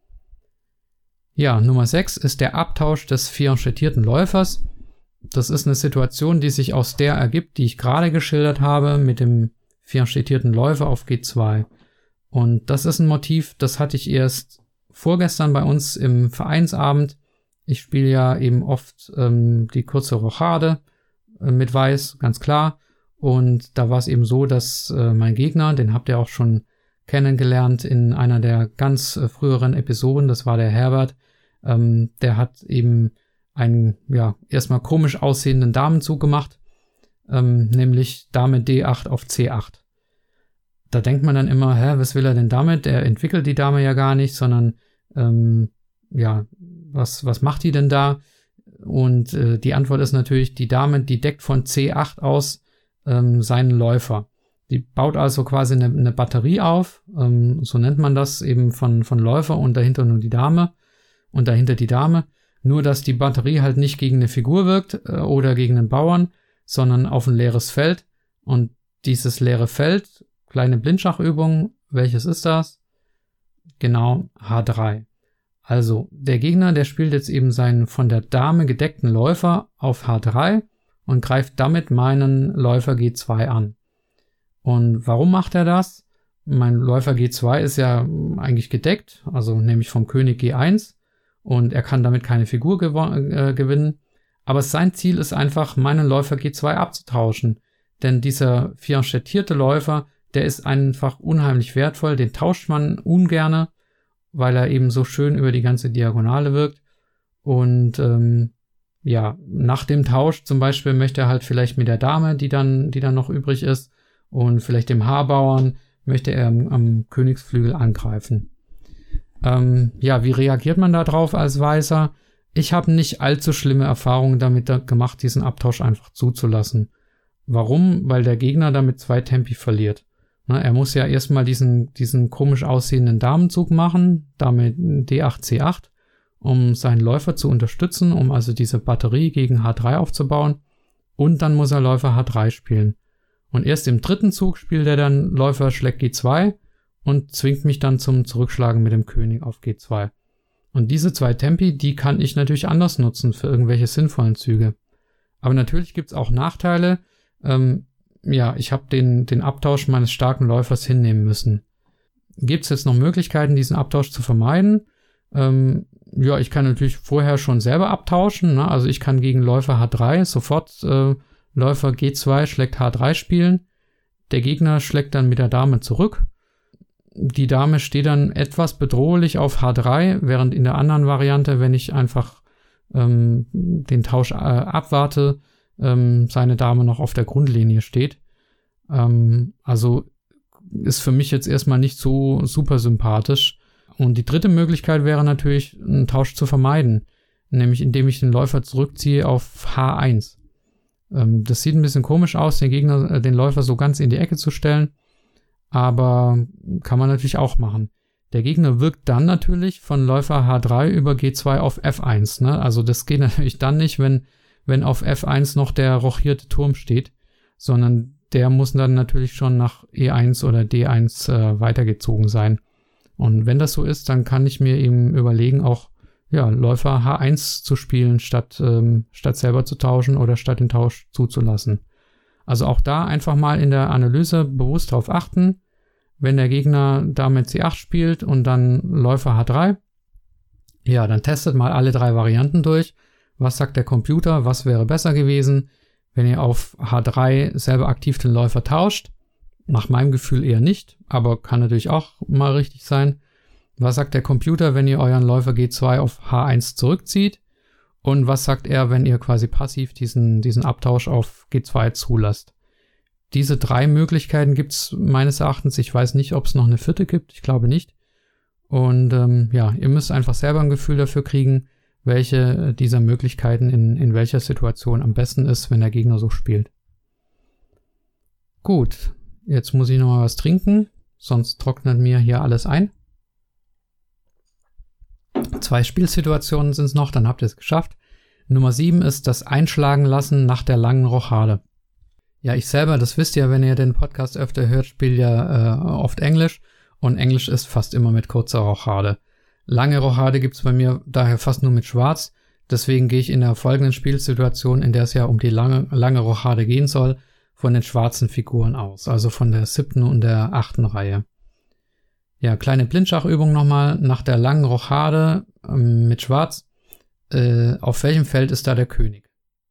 Ja, Nummer sechs ist der Abtausch des fianchettierten Läufers. Das ist eine Situation, die sich aus der ergibt, die ich gerade geschildert habe, mit dem fianchettierten Läufer auf G zwei. Und das ist ein Motiv, das hatte ich erst vorgestern bei uns im Vereinsabend. Ich spiele ja eben oft ähm, die kurze Rochade äh, mit Weiß, ganz klar. Und da war es eben so, dass äh, mein Gegner, den habt ihr auch schon kennengelernt in einer der ganz äh, früheren Episoden, das war der Herbert, ähm, der hat eben einen, ja, erstmal komisch aussehenden Damenzug gemacht, ähm, nämlich Dame D acht auf C acht. Da denkt man dann immer, hä, was will er denn damit? Er entwickelt die Dame ja gar nicht, sondern, ähm, ja, was, was macht die denn da? Und äh, die Antwort ist natürlich, die Dame, die deckt von C acht aus ähm, seinen Läufer. Die baut also quasi eine, eine Batterie auf, ähm, so nennt man das eben von, von Läufer und dahinter nur die Dame und dahinter die Dame. Nur, dass die Batterie halt nicht gegen eine Figur wirkt äh, oder gegen einen Bauern, sondern auf ein leeres Feld. Und dieses leere Feld, kleine Blindschachübung, welches ist das? Genau, H drei. Also der Gegner, der spielt jetzt eben seinen von der Dame gedeckten Läufer auf H drei und greift damit meinen Läufer G zwei an. Und warum macht er das? Mein Läufer G zwei ist ja eigentlich gedeckt, also nämlich vom König G eins, und er kann damit keine Figur gew- äh, gewinnen. Aber sein Ziel ist einfach, meinen Läufer G zwei abzutauschen. Denn dieser fianchettierte Läufer, der ist einfach unheimlich wertvoll, den tauscht man ungerne, weil er eben so schön über die ganze Diagonale wirkt. Und ähm, ja, nach dem Tausch zum Beispiel möchte er halt vielleicht mit der Dame, die dann, die dann noch übrig ist, und vielleicht dem Haarbauern, möchte er am, am Königsflügel angreifen. Ähm, ja, wie reagiert man da drauf als Weißer? Ich habe nicht allzu schlimme Erfahrungen damit da gemacht, diesen Abtausch einfach zuzulassen. Warum? Weil der Gegner damit zwei Tempi verliert. Na, er muss ja erstmal diesen, diesen komisch aussehenden Damenzug machen, Dame D acht C acht, um seinen Läufer zu unterstützen, um also diese Batterie gegen H drei aufzubauen. Und dann muss er Läufer H drei spielen. Und erst im dritten Zug spielt er dann Läufer schlägt G zwei und zwingt mich dann zum Zurückschlagen mit dem König auf G zwei. Und diese zwei Tempi, die kann ich natürlich anders nutzen für irgendwelche sinnvollen Züge. Aber natürlich gibt's auch Nachteile. Ähm, ja, ich habe den, den Abtausch meines starken Läufers hinnehmen müssen. Gibt's jetzt noch Möglichkeiten, diesen Abtausch zu vermeiden? Ähm, ja, ich kann natürlich vorher schon selber abtauschen. Ne? Also ich kann gegen Läufer H drei sofort äh, Läufer G zwei schlägt H drei spielen. Der Gegner schlägt dann mit der Dame zurück. Die Dame steht dann etwas bedrohlich auf H drei, während in der anderen Variante, wenn ich einfach ähm, den Tausch äh, abwarte, ähm, seine Dame noch auf der Grundlinie steht. Ähm, also ist für mich jetzt erstmal nicht so super sympathisch. Und die dritte Möglichkeit wäre natürlich, einen Tausch zu vermeiden, nämlich indem ich den Läufer zurückziehe auf H eins. Ähm, das sieht ein bisschen komisch aus, den Gegner, äh, den Läufer so ganz in die Ecke zu stellen. Aber kann man natürlich auch machen. Der Gegner wirkt dann natürlich von Läufer H drei über G zwei auf F eins. Ne? Also das geht natürlich dann nicht, wenn, wenn auf F eins noch der rochierte Turm steht, sondern der muss dann natürlich schon nach E eins oder D eins äh, weitergezogen sein. Und wenn das so ist, dann kann ich mir eben überlegen, auch ja, Läufer H eins zu spielen, statt, ähm, statt selber zu tauschen oder statt den Tausch zuzulassen. Also auch da einfach mal in der Analyse bewusst darauf achten, wenn der Gegner Dame C acht spielt und dann Läufer H drei, ja, dann testet mal alle drei Varianten durch. Was sagt der Computer? Was wäre besser gewesen, wenn ihr auf H drei selber aktiv den Läufer tauscht? Nach meinem Gefühl eher nicht, aber kann natürlich auch mal richtig sein. Was sagt der Computer, wenn ihr euren Läufer G zwei auf H eins zurückzieht? Und was sagt er, wenn ihr quasi passiv diesen, diesen Abtausch auf G zwei zulasst? Diese drei Möglichkeiten gibt's meines Erachtens. Ich weiß nicht, ob es noch eine vierte gibt. Ich glaube nicht. Und ähm, ja, ihr müsst einfach selber ein Gefühl dafür kriegen, welche dieser Möglichkeiten in, in welcher Situation am besten ist, wenn der Gegner so spielt. Gut, jetzt muss ich noch mal was trinken, sonst trocknet mir hier alles ein. Zwei Spielsituationen sind es noch, dann habt ihr es geschafft. Nummer sieben ist das Einschlagen lassen nach der langen Rochade. Ja, ich selber, das wisst ihr, wenn ihr den Podcast öfter hört, spiele ja äh, oft Englisch und Englisch ist fast immer mit kurzer Rochade. Lange Rochade gibt's bei mir daher fast nur mit Schwarz, deswegen gehe ich in der folgenden Spielsituation, in der es ja um die lange, lange Rochade gehen soll, von den schwarzen Figuren aus, also von der siebten und der achten Reihe. Ja, kleine Blindschachübung nochmal. Nach der langen Rochade ähm, mit Schwarz. Äh, auf welchem Feld ist da der König?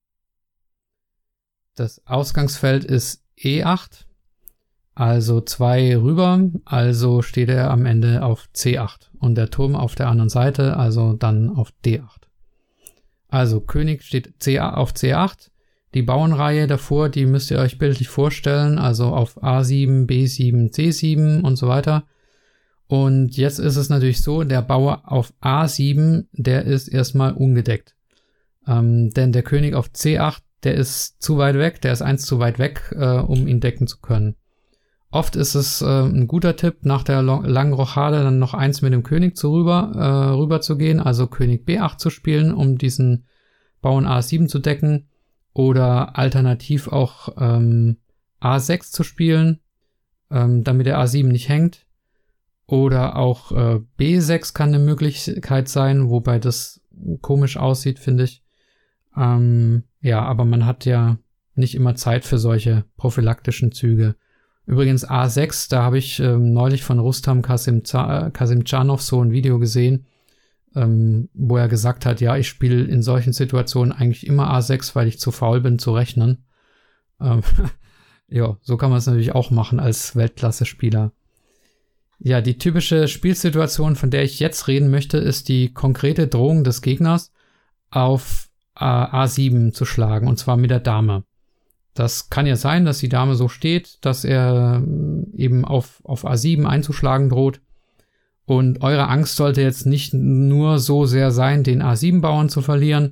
Das Ausgangsfeld ist E acht. Also zwei rüber. Also steht er am Ende auf C acht. Und der Turm auf der anderen Seite, also dann auf D acht. Also König steht C, auf C acht. Die Bauernreihe davor, die müsst ihr euch bildlich vorstellen. Also auf A sieben, B sieben, C sieben und so weiter. Und jetzt ist es natürlich so, der Bauer auf A sieben, der ist erstmal ungedeckt. Ähm, denn der König auf C acht, der ist zu weit weg, der ist eins zu weit weg, äh, um ihn decken zu können. Oft ist es äh, ein guter Tipp, nach der lo- langen Rochade dann noch eins mit dem König zu rüber, äh, rüber zu gehen, also König B acht zu spielen, um diesen Bauern A sieben zu decken. Oder alternativ auch ähm, A sechs zu spielen, ähm, damit der A sieben nicht hängt. Oder auch äh, B sechs kann eine Möglichkeit sein, wobei das komisch aussieht, finde ich. Ähm, ja, aber man hat ja nicht immer Zeit für solche prophylaktischen Züge. Übrigens A sechs, da habe ich ähm, neulich von Rustam Kasimdzhanov so ein Video gesehen, ähm, wo er gesagt hat, ja, ich spiele in solchen Situationen eigentlich immer A sechs, weil ich zu faul bin zu rechnen. Ähm, ja, so kann man es natürlich auch machen als Weltklasse-Spieler. Ja, die typische Spielsituation, von der ich jetzt reden möchte, ist die konkrete Drohung des Gegners, auf äh, A sieben zu schlagen, und zwar mit der Dame. Das kann ja sein, dass die Dame so steht, dass er eben auf, auf A sieben einzuschlagen droht. Und eure Angst sollte jetzt nicht nur so sehr sein, den A sieben Bauern zu verlieren,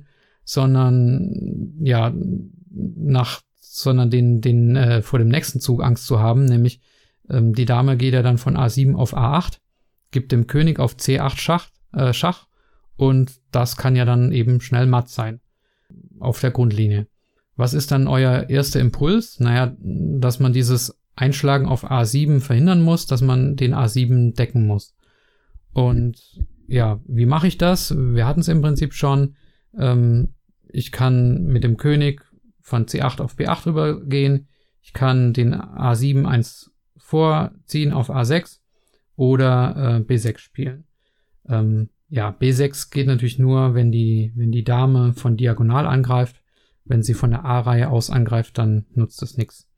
sondern ja, nach, sondern den, den äh, vor dem nächsten Zug Angst zu haben, nämlich ähm, die Dame geht ja dann von A sieben auf A acht, gibt dem König auf C acht Schach, äh, Schach und das kann ja dann eben schnell matt sein auf der Grundlinie. Was ist dann euer erster Impuls? Naja, dass man dieses Einschlagen auf A sieben verhindern muss, dass man den A sieben decken muss. Und ja, wie mache ich das? Wir hatten es im Prinzip schon. Ähm, ich kann mit dem König von C acht auf B acht rübergehen. Ich kann den A sieben eins vorziehen auf A sechs oder äh, B sechs spielen. Ähm, ja, B sechs geht natürlich nur, wenn die, wenn die Dame von diagonal angreift. Wenn sie von der A-Reihe aus angreift, dann nutzt es nichts.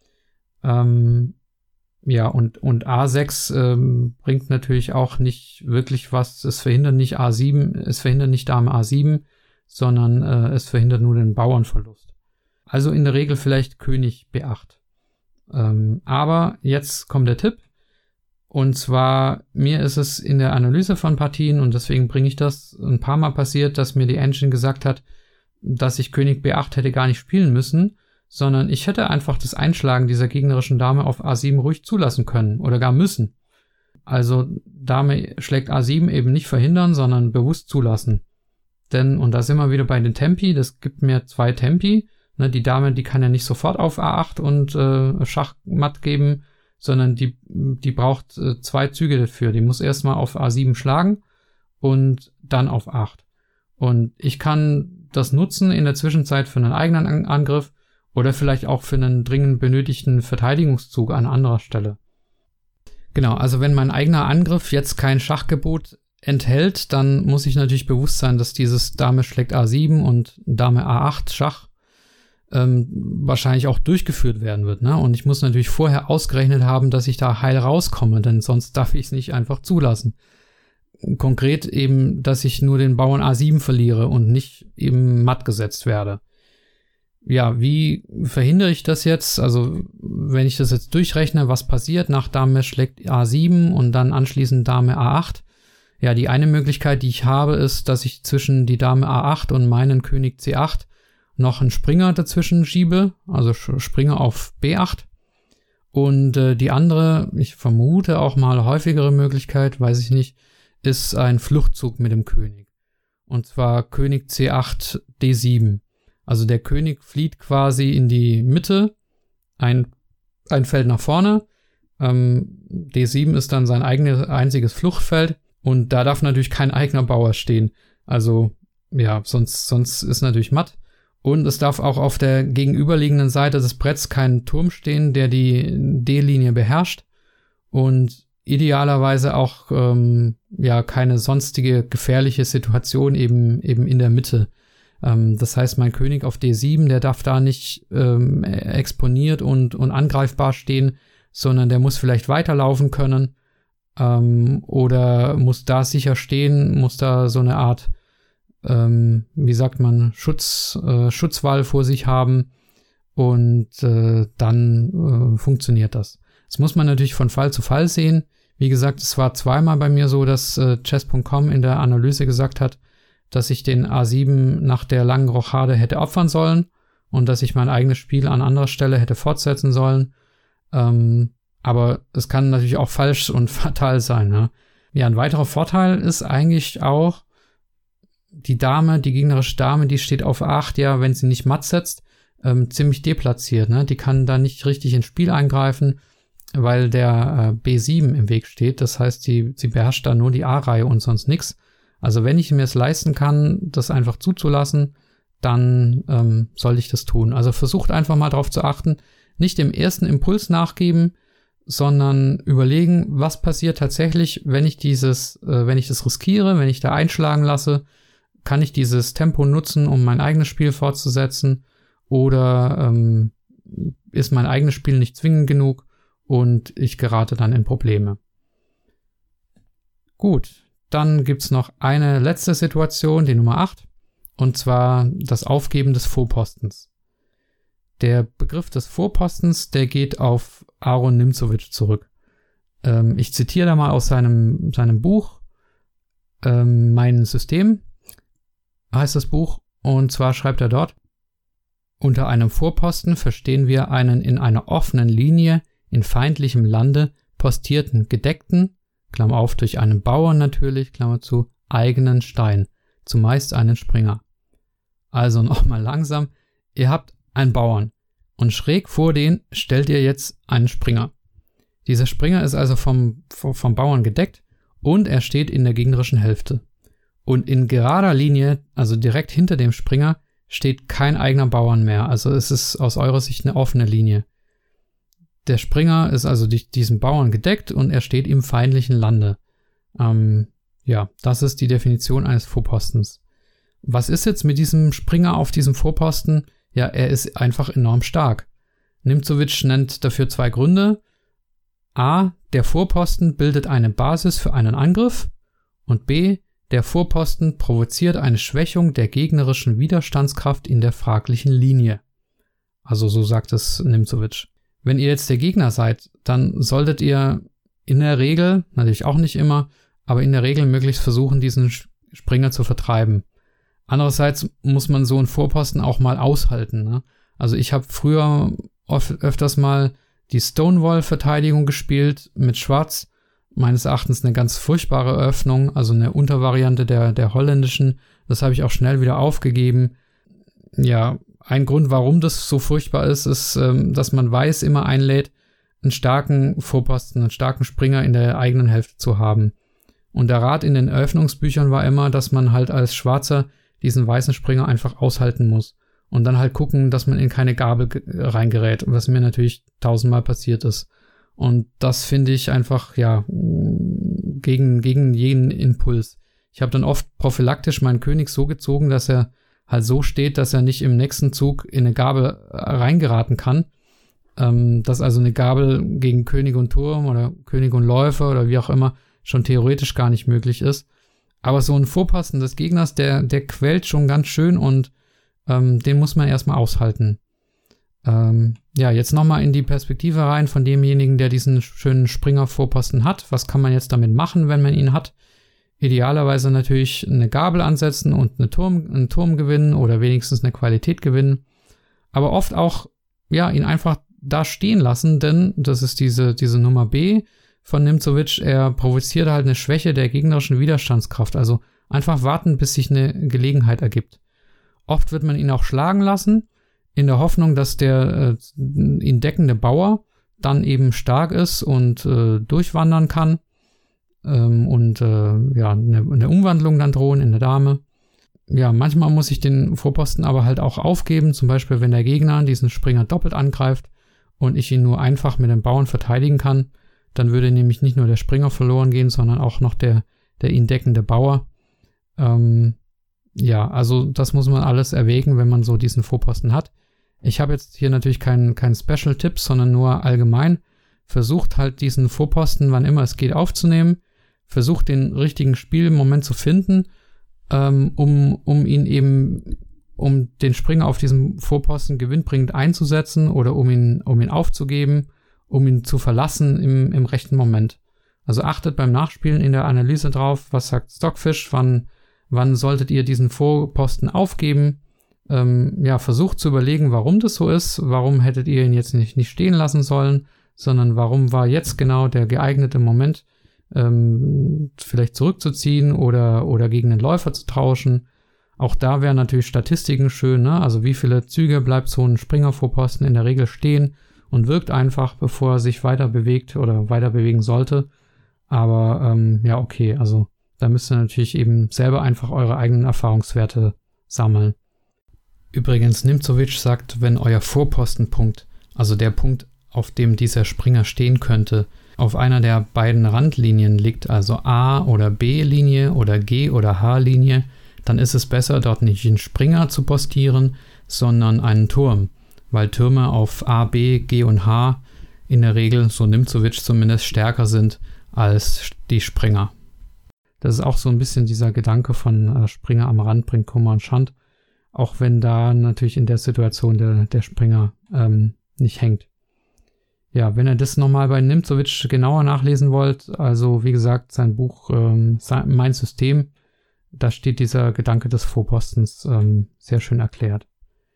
Ähm, ja, und, und A sechs ähm, bringt natürlich auch nicht wirklich was. Es verhindert nicht A sieben, es verhindert nicht Dame A sieben, sondern äh, es verhindert nur den Bauernverlust. Also in der Regel vielleicht König B acht. Ähm, aber jetzt kommt der Tipp. Und zwar, mir ist es in der Analyse von Partien, und deswegen bringe ich das, ein paar Mal passiert, dass mir die Engine gesagt hat, dass ich König B acht hätte gar nicht spielen müssen, sondern ich hätte einfach das Einschlagen dieser gegnerischen Dame auf A sieben ruhig zulassen können oder gar müssen. Also Dame schlägt A sieben eben nicht verhindern, sondern bewusst zulassen. Denn, und da sind wir wieder bei den Tempi, das gibt mir zwei Tempi. Ne, die Dame, die kann ja nicht sofort auf A acht und äh, Schachmatt geben, sondern die, die braucht äh, zwei Züge dafür. Die muss erstmal auf A sieben schlagen und dann auf acht. Und ich kann das nutzen in der Zwischenzeit für einen eigenen An- Angriff oder vielleicht auch für einen dringend benötigten Verteidigungszug an anderer Stelle. Genau, also wenn mein eigener Angriff jetzt kein Schachgebot enthält, dann muss ich natürlich bewusst sein, dass dieses Dame schlägt A sieben und Dame A acht Schach ähm, wahrscheinlich auch durchgeführt werden wird, ne? Und ich muss natürlich vorher ausgerechnet haben, dass ich da heil rauskomme, denn sonst darf ich es nicht einfach zulassen. Konkret eben, dass ich nur den Bauern A sieben verliere und nicht eben matt gesetzt werde. Ja, wie verhindere ich das jetzt? Also, wenn ich das jetzt durchrechne, was passiert nach Dame schlägt A sieben und dann anschließend Dame A acht? Ja, die eine Möglichkeit, die ich habe, ist, dass ich zwischen die Dame A acht und meinen König C acht noch einen Springer dazwischen schiebe, also Springer auf B acht. Und äh, die andere, ich vermute auch mal häufigere Möglichkeit, weiß ich nicht, ist ein Fluchtzug mit dem König. Und zwar König C acht D sieben. Also der König flieht quasi in die Mitte, ein, ein Feld nach vorne. Ähm, D sieben ist dann sein eigenes einziges Fluchtfeld und da darf natürlich kein eigener Bauer stehen. Also ja, sonst, sonst ist natürlich matt. Und es darf auch auf der gegenüberliegenden Seite des Bretts kein Turm stehen, der die D-Linie beherrscht. Und idealerweise auch ähm, ja keine sonstige gefährliche Situation eben eben in der Mitte. Ähm, das heißt, mein König auf D sieben, der darf da nicht ähm, exponiert und und angreifbar stehen, sondern der muss vielleicht weiterlaufen können ähm, oder muss da sicher stehen, muss da so eine Art, ähm, wie sagt man, Schutz äh, Schutzwall vor sich haben und äh, dann äh, funktioniert das. Das muss man natürlich von Fall zu Fall sehen. Wie gesagt, es war zweimal bei mir so, dass äh, Chess Punkt com in der Analyse gesagt hat, dass ich den A sieben nach der langen Rochade hätte opfern sollen und dass ich mein eigenes Spiel an anderer Stelle hätte fortsetzen sollen. Ähm, aber es kann natürlich auch falsch und fatal sein. Ne? Ja, ein weiterer Vorteil ist eigentlich auch, die Dame, die gegnerische Dame, die steht auf acht, ja, wenn sie nicht matt setzt, ähm, ziemlich deplatziert. Ne? Die kann da nicht richtig ins Spiel eingreifen, weil der äh, B sieben im Weg steht. Das heißt, die, sie beherrscht da nur die A-Reihe und sonst nix. Also wenn ich mir es leisten kann, das einfach zuzulassen, dann ähm, soll ich das tun. Also versucht einfach mal darauf zu achten, nicht dem ersten Impuls nachgeben, sondern überlegen, was passiert tatsächlich, wenn ich dieses, äh, wenn ich das riskiere, wenn ich da einschlagen lasse, kann ich dieses Tempo nutzen, um mein eigenes Spiel fortzusetzen, oder ähm, ist mein eigenes Spiel nicht zwingend genug und ich gerate dann in Probleme. Gut, dann gibt's noch eine letzte Situation, die Nummer acht, und zwar das Aufgeben des Vorpostens. Der Begriff des Vorpostens, der geht auf Aaron Nimzowitsch zurück. Ähm, ich zitiere da mal aus seinem, seinem Buch, ähm, Mein System heißt das Buch, und zwar schreibt er dort: Unter einem Vorposten verstehen wir einen in einer offenen Linie in feindlichem Lande postierten, gedeckten, Klammer auf, durch einen Bauern natürlich, Klammer zu, eigenen Stein, zumeist einen Springer. Also nochmal langsam, ihr habt einen Bauern und schräg vor den stellt ihr jetzt einen Springer. Dieser Springer ist also vom, vom Bauern gedeckt und er steht in der gegnerischen Hälfte. Und in gerader Linie, also direkt hinter dem Springer, steht kein eigener Bauern mehr. Also es ist aus eurer Sicht eine offene Linie. Der Springer ist also durch diesen Bauern gedeckt und er steht im feindlichen Lande. Ähm, ja, das ist die Definition eines Vorpostens. Was ist jetzt mit diesem Springer auf diesem Vorposten? Ja, er ist einfach enorm stark. Nimzowitsch nennt dafür zwei Gründe. A, der Vorposten bildet eine Basis für einen Angriff, und B, der Vorposten provoziert eine Schwächung der gegnerischen Widerstandskraft in der fraglichen Linie. Also so sagt es Nimzowitsch. Wenn ihr jetzt der Gegner seid, dann solltet ihr in der Regel, natürlich auch nicht immer, aber in der Regel möglichst versuchen, diesen Springer zu vertreiben. Andererseits muss man so einen Vorposten auch mal aushalten. Ne? Also ich habe früher oft, öfters mal die Stonewall-Verteidigung gespielt mit Schwarz. Meines Erachtens eine ganz furchtbare Öffnung, also eine Untervariante der, der holländischen. Das habe ich auch schnell wieder aufgegeben. Ja, ein Grund, warum das so furchtbar ist, ist, dass man Weiß immer einlädt, einen starken Vorposten, einen starken Springer in der eigenen Hälfte zu haben. Und der Rat in den Eröffnungsbüchern war immer, dass man halt als Schwarzer diesen weißen Springer einfach aushalten muss. Und dann halt gucken, dass man in keine Gabel reingerät, was mir natürlich tausendmal passiert ist. Und das finde ich einfach, ja, gegen, gegen jeden Impuls. Ich habe dann oft prophylaktisch meinen König so gezogen, dass er halt so steht, dass er nicht im nächsten Zug in eine Gabel reingeraten kann. Ähm, dass also eine Gabel gegen König und Turm oder König und Läufer oder wie auch immer schon theoretisch gar nicht möglich ist. Aber so ein Vorposten des Gegners, der, der quält schon ganz schön und ähm, den muss man erstmal aushalten. Ähm, ja, jetzt nochmal in die Perspektive rein von demjenigen, der diesen schönen Springer-Vorposten hat. Was kann man jetzt damit machen, wenn man ihn hat? Idealerweise natürlich eine Gabel ansetzen und eine Turm, einen Turm gewinnen oder wenigstens eine Qualität gewinnen. Aber oft auch, ja, ihn einfach da stehen lassen, denn das ist diese, diese Nummer B von Nimzowitsch. Er provoziert halt eine Schwäche der gegnerischen Widerstandskraft. Also einfach warten, bis sich eine Gelegenheit ergibt. Oft wird man ihn auch schlagen lassen, in der Hoffnung, dass der äh, ihn deckende Bauer dann eben stark ist und äh, durchwandern kann ähm, und äh, ja, eine, eine Umwandlung dann drohen in der Dame. Ja, manchmal muss ich den Vorposten aber halt auch aufgeben, zum Beispiel wenn der Gegner diesen Springer doppelt angreift und ich ihn nur einfach mit den Bauern verteidigen kann, Dann würde nämlich nicht nur der Springer verloren gehen, sondern auch noch der, der ihn deckende Bauer. Ähm, ja, also das muss man alles erwägen, wenn man so diesen Vorposten hat. Ich habe jetzt hier natürlich keinen kein Special-Tipp, sondern nur allgemein. Versucht halt diesen Vorposten, wann immer es geht, aufzunehmen. Versucht den richtigen Spielmoment zu finden, ähm, um, um ihn eben, um den Springer auf diesem Vorposten gewinnbringend einzusetzen oder um ihn, um ihn aufzugeben, um ihn zu verlassen im, im rechten Moment. Also achtet beim Nachspielen in der Analyse drauf, was sagt Stockfish, wann, wann solltet ihr diesen Vorposten aufgeben. Ähm, ja, versucht zu überlegen, warum das so ist, warum hättet ihr ihn jetzt nicht, nicht stehen lassen sollen, sondern warum war jetzt genau der geeignete Moment, ähm, vielleicht zurückzuziehen oder, oder gegen den Läufer zu tauschen. Auch da wären natürlich Statistiken schön, ne? Also wie viele Züge bleibt so ein Springer-Vorposten in der Regel stehen und wirkt einfach, bevor er sich weiter bewegt oder weiter bewegen sollte. Aber ähm, ja, okay, also da müsst ihr natürlich eben selber einfach eure eigenen Erfahrungswerte sammeln. Übrigens, Nimzovic sagt, wenn euer Vorpostenpunkt, also der Punkt, auf dem dieser Springer stehen könnte, auf einer der beiden Randlinien liegt, also A- oder B-Linie oder G- oder H-Linie, dann ist es besser, dort nicht einen Springer zu postieren, sondern einen Turm, weil Türme auf A, B, G und H in der Regel, so Nimzovic zumindest, stärker sind als die Springer. Das ist auch so ein bisschen dieser Gedanke von äh, Springer am Rand bringt Kummer und Schand, auch wenn da natürlich in der Situation der, der Springer ähm, nicht hängt. Ja, wenn ihr das nochmal bei Nimzovic genauer nachlesen wollt, also wie gesagt, sein Buch ähm, Mein System, da steht dieser Gedanke des Vorpostens ähm, sehr schön erklärt.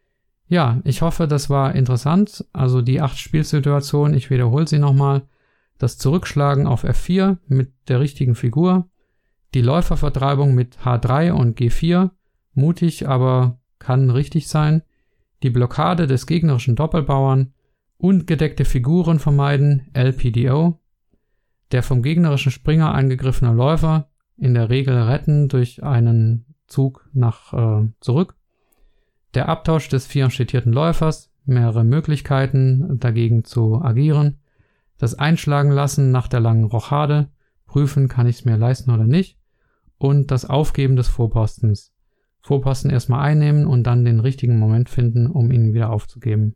Ja, ich hoffe, das war interessant. Also die acht Spielsituationen, ich wiederhole sie nochmal. Das Zurückschlagen auf F vier mit der richtigen Figur, die Läufervertreibung mit H drei und G vier, mutig, aber kann richtig sein, die Blockade des gegnerischen Doppelbauern, ungedeckte Figuren vermeiden, L P D O, der vom gegnerischen Springer angegriffene Läufer, in der Regel retten durch einen Zug nach äh, zurück, der Abtausch des vierenschittierten Läufers, mehrere Möglichkeiten dagegen zu agieren, das Einschlagen lassen nach der langen Rochade, prüfen, kann ich es mir leisten oder nicht, und das Aufgeben des Vorpostens. Vorposten erstmal einnehmen und dann den richtigen Moment finden, um ihn wieder aufzugeben.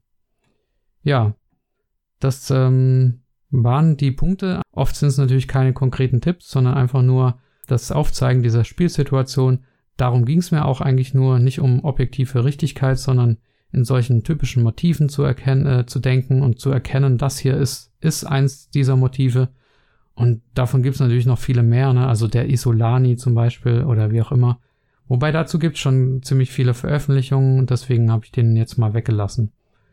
Ja, das ähm, waren die Punkte. Oft sind es natürlich keine konkreten Tipps, sondern einfach nur das Aufzeigen dieser Spielsituation. Darum ging es mir auch eigentlich nur, nicht um objektive Richtigkeit, sondern in solchen typischen Motiven zu erkennen, äh, zu denken und zu erkennen, das hier ist, ist eins dieser Motive. Und davon gibt es natürlich noch viele mehr, ne? Also der Isolani zum Beispiel oder wie auch immer. Wobei dazu gibt es schon ziemlich viele Veröffentlichungen und deswegen habe ich den jetzt mal weggelassen.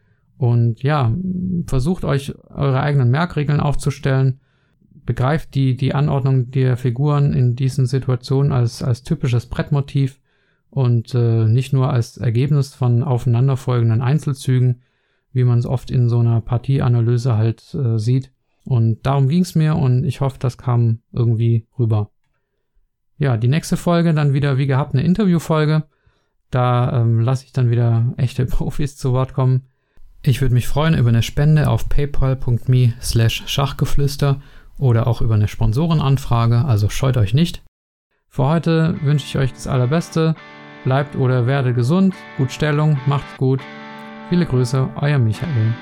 Und ja, versucht euch eure eigenen Merkregeln aufzustellen, begreift die, die Anordnung der Figuren in diesen Situationen als, als typisches Brettmotiv und äh, nicht nur als Ergebnis von aufeinanderfolgenden Einzelzügen, wie man es oft in so einer Partieanalyse halt äh, sieht. Und darum ging es mir und ich hoffe, das kam irgendwie rüber. Ja, die nächste Folge dann wieder wie gehabt eine Interviewfolge. Da ähm, lasse ich dann wieder echte Profis zu Wort kommen. Ich würde mich freuen über eine Spende auf paypal.me slash Schachgeflüster oder auch über eine Sponsorenanfrage, also scheut euch nicht. Für heute wünsche ich euch das Allerbeste. Bleibt oder werdet gesund, gut Stellung, macht's gut. Viele Grüße, euer Michael.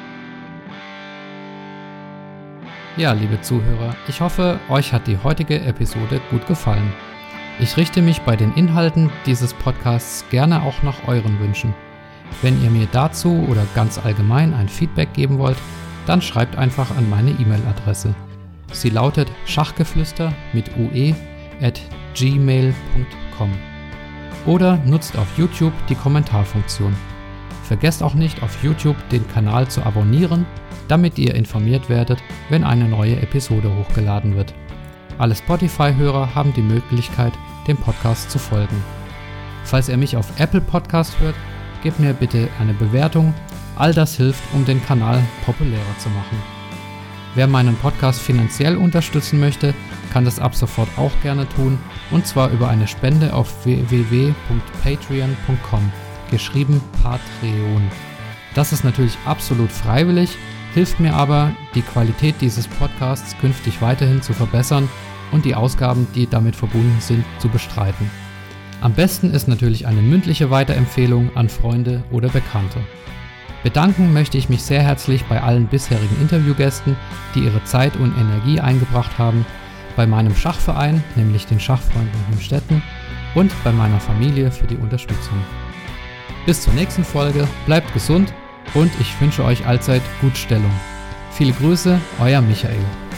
Ja, liebe Zuhörer, ich hoffe, euch hat die heutige Episode gut gefallen. Ich richte mich bei den Inhalten dieses Podcasts gerne auch nach euren Wünschen. Wenn ihr mir dazu oder ganz allgemein ein Feedback geben wollt, dann schreibt einfach an meine E-Mail-Adresse. Sie lautet schachgeflüster mit ue at gmail punkt com oder nutzt auf YouTube die Kommentarfunktion. Vergesst auch nicht, auf YouTube den Kanal zu abonnieren, damit ihr informiert werdet, wenn eine neue Episode hochgeladen wird. Alle Spotify-Hörer haben die Möglichkeit, dem Podcast zu folgen. Falls ihr mich auf Apple Podcast hört, gebt mir bitte eine Bewertung. All das hilft, um den Kanal populärer zu machen. Wer meinen Podcast finanziell unterstützen möchte, kann das ab sofort auch gerne tun, und zwar über eine Spende auf w w w punkt patreon punkt com, geschrieben Patreon. Das ist natürlich absolut freiwillig hilft mir aber, die Qualität dieses Podcasts künftig weiterhin zu verbessern und die Ausgaben, die damit verbunden sind, zu bestreiten. Am besten ist natürlich eine mündliche Weiterempfehlung an Freunde oder Bekannte. Bedanken möchte ich mich sehr herzlich bei allen bisherigen Interviewgästen, die ihre Zeit und Energie eingebracht haben, bei meinem Schachverein, nämlich den Schachfreunden Hemstetten, und bei meiner Familie für die Unterstützung. Bis zur nächsten Folge, bleibt gesund und ich wünsche euch allzeit Gutstellung. Viele Grüße, euer Michael.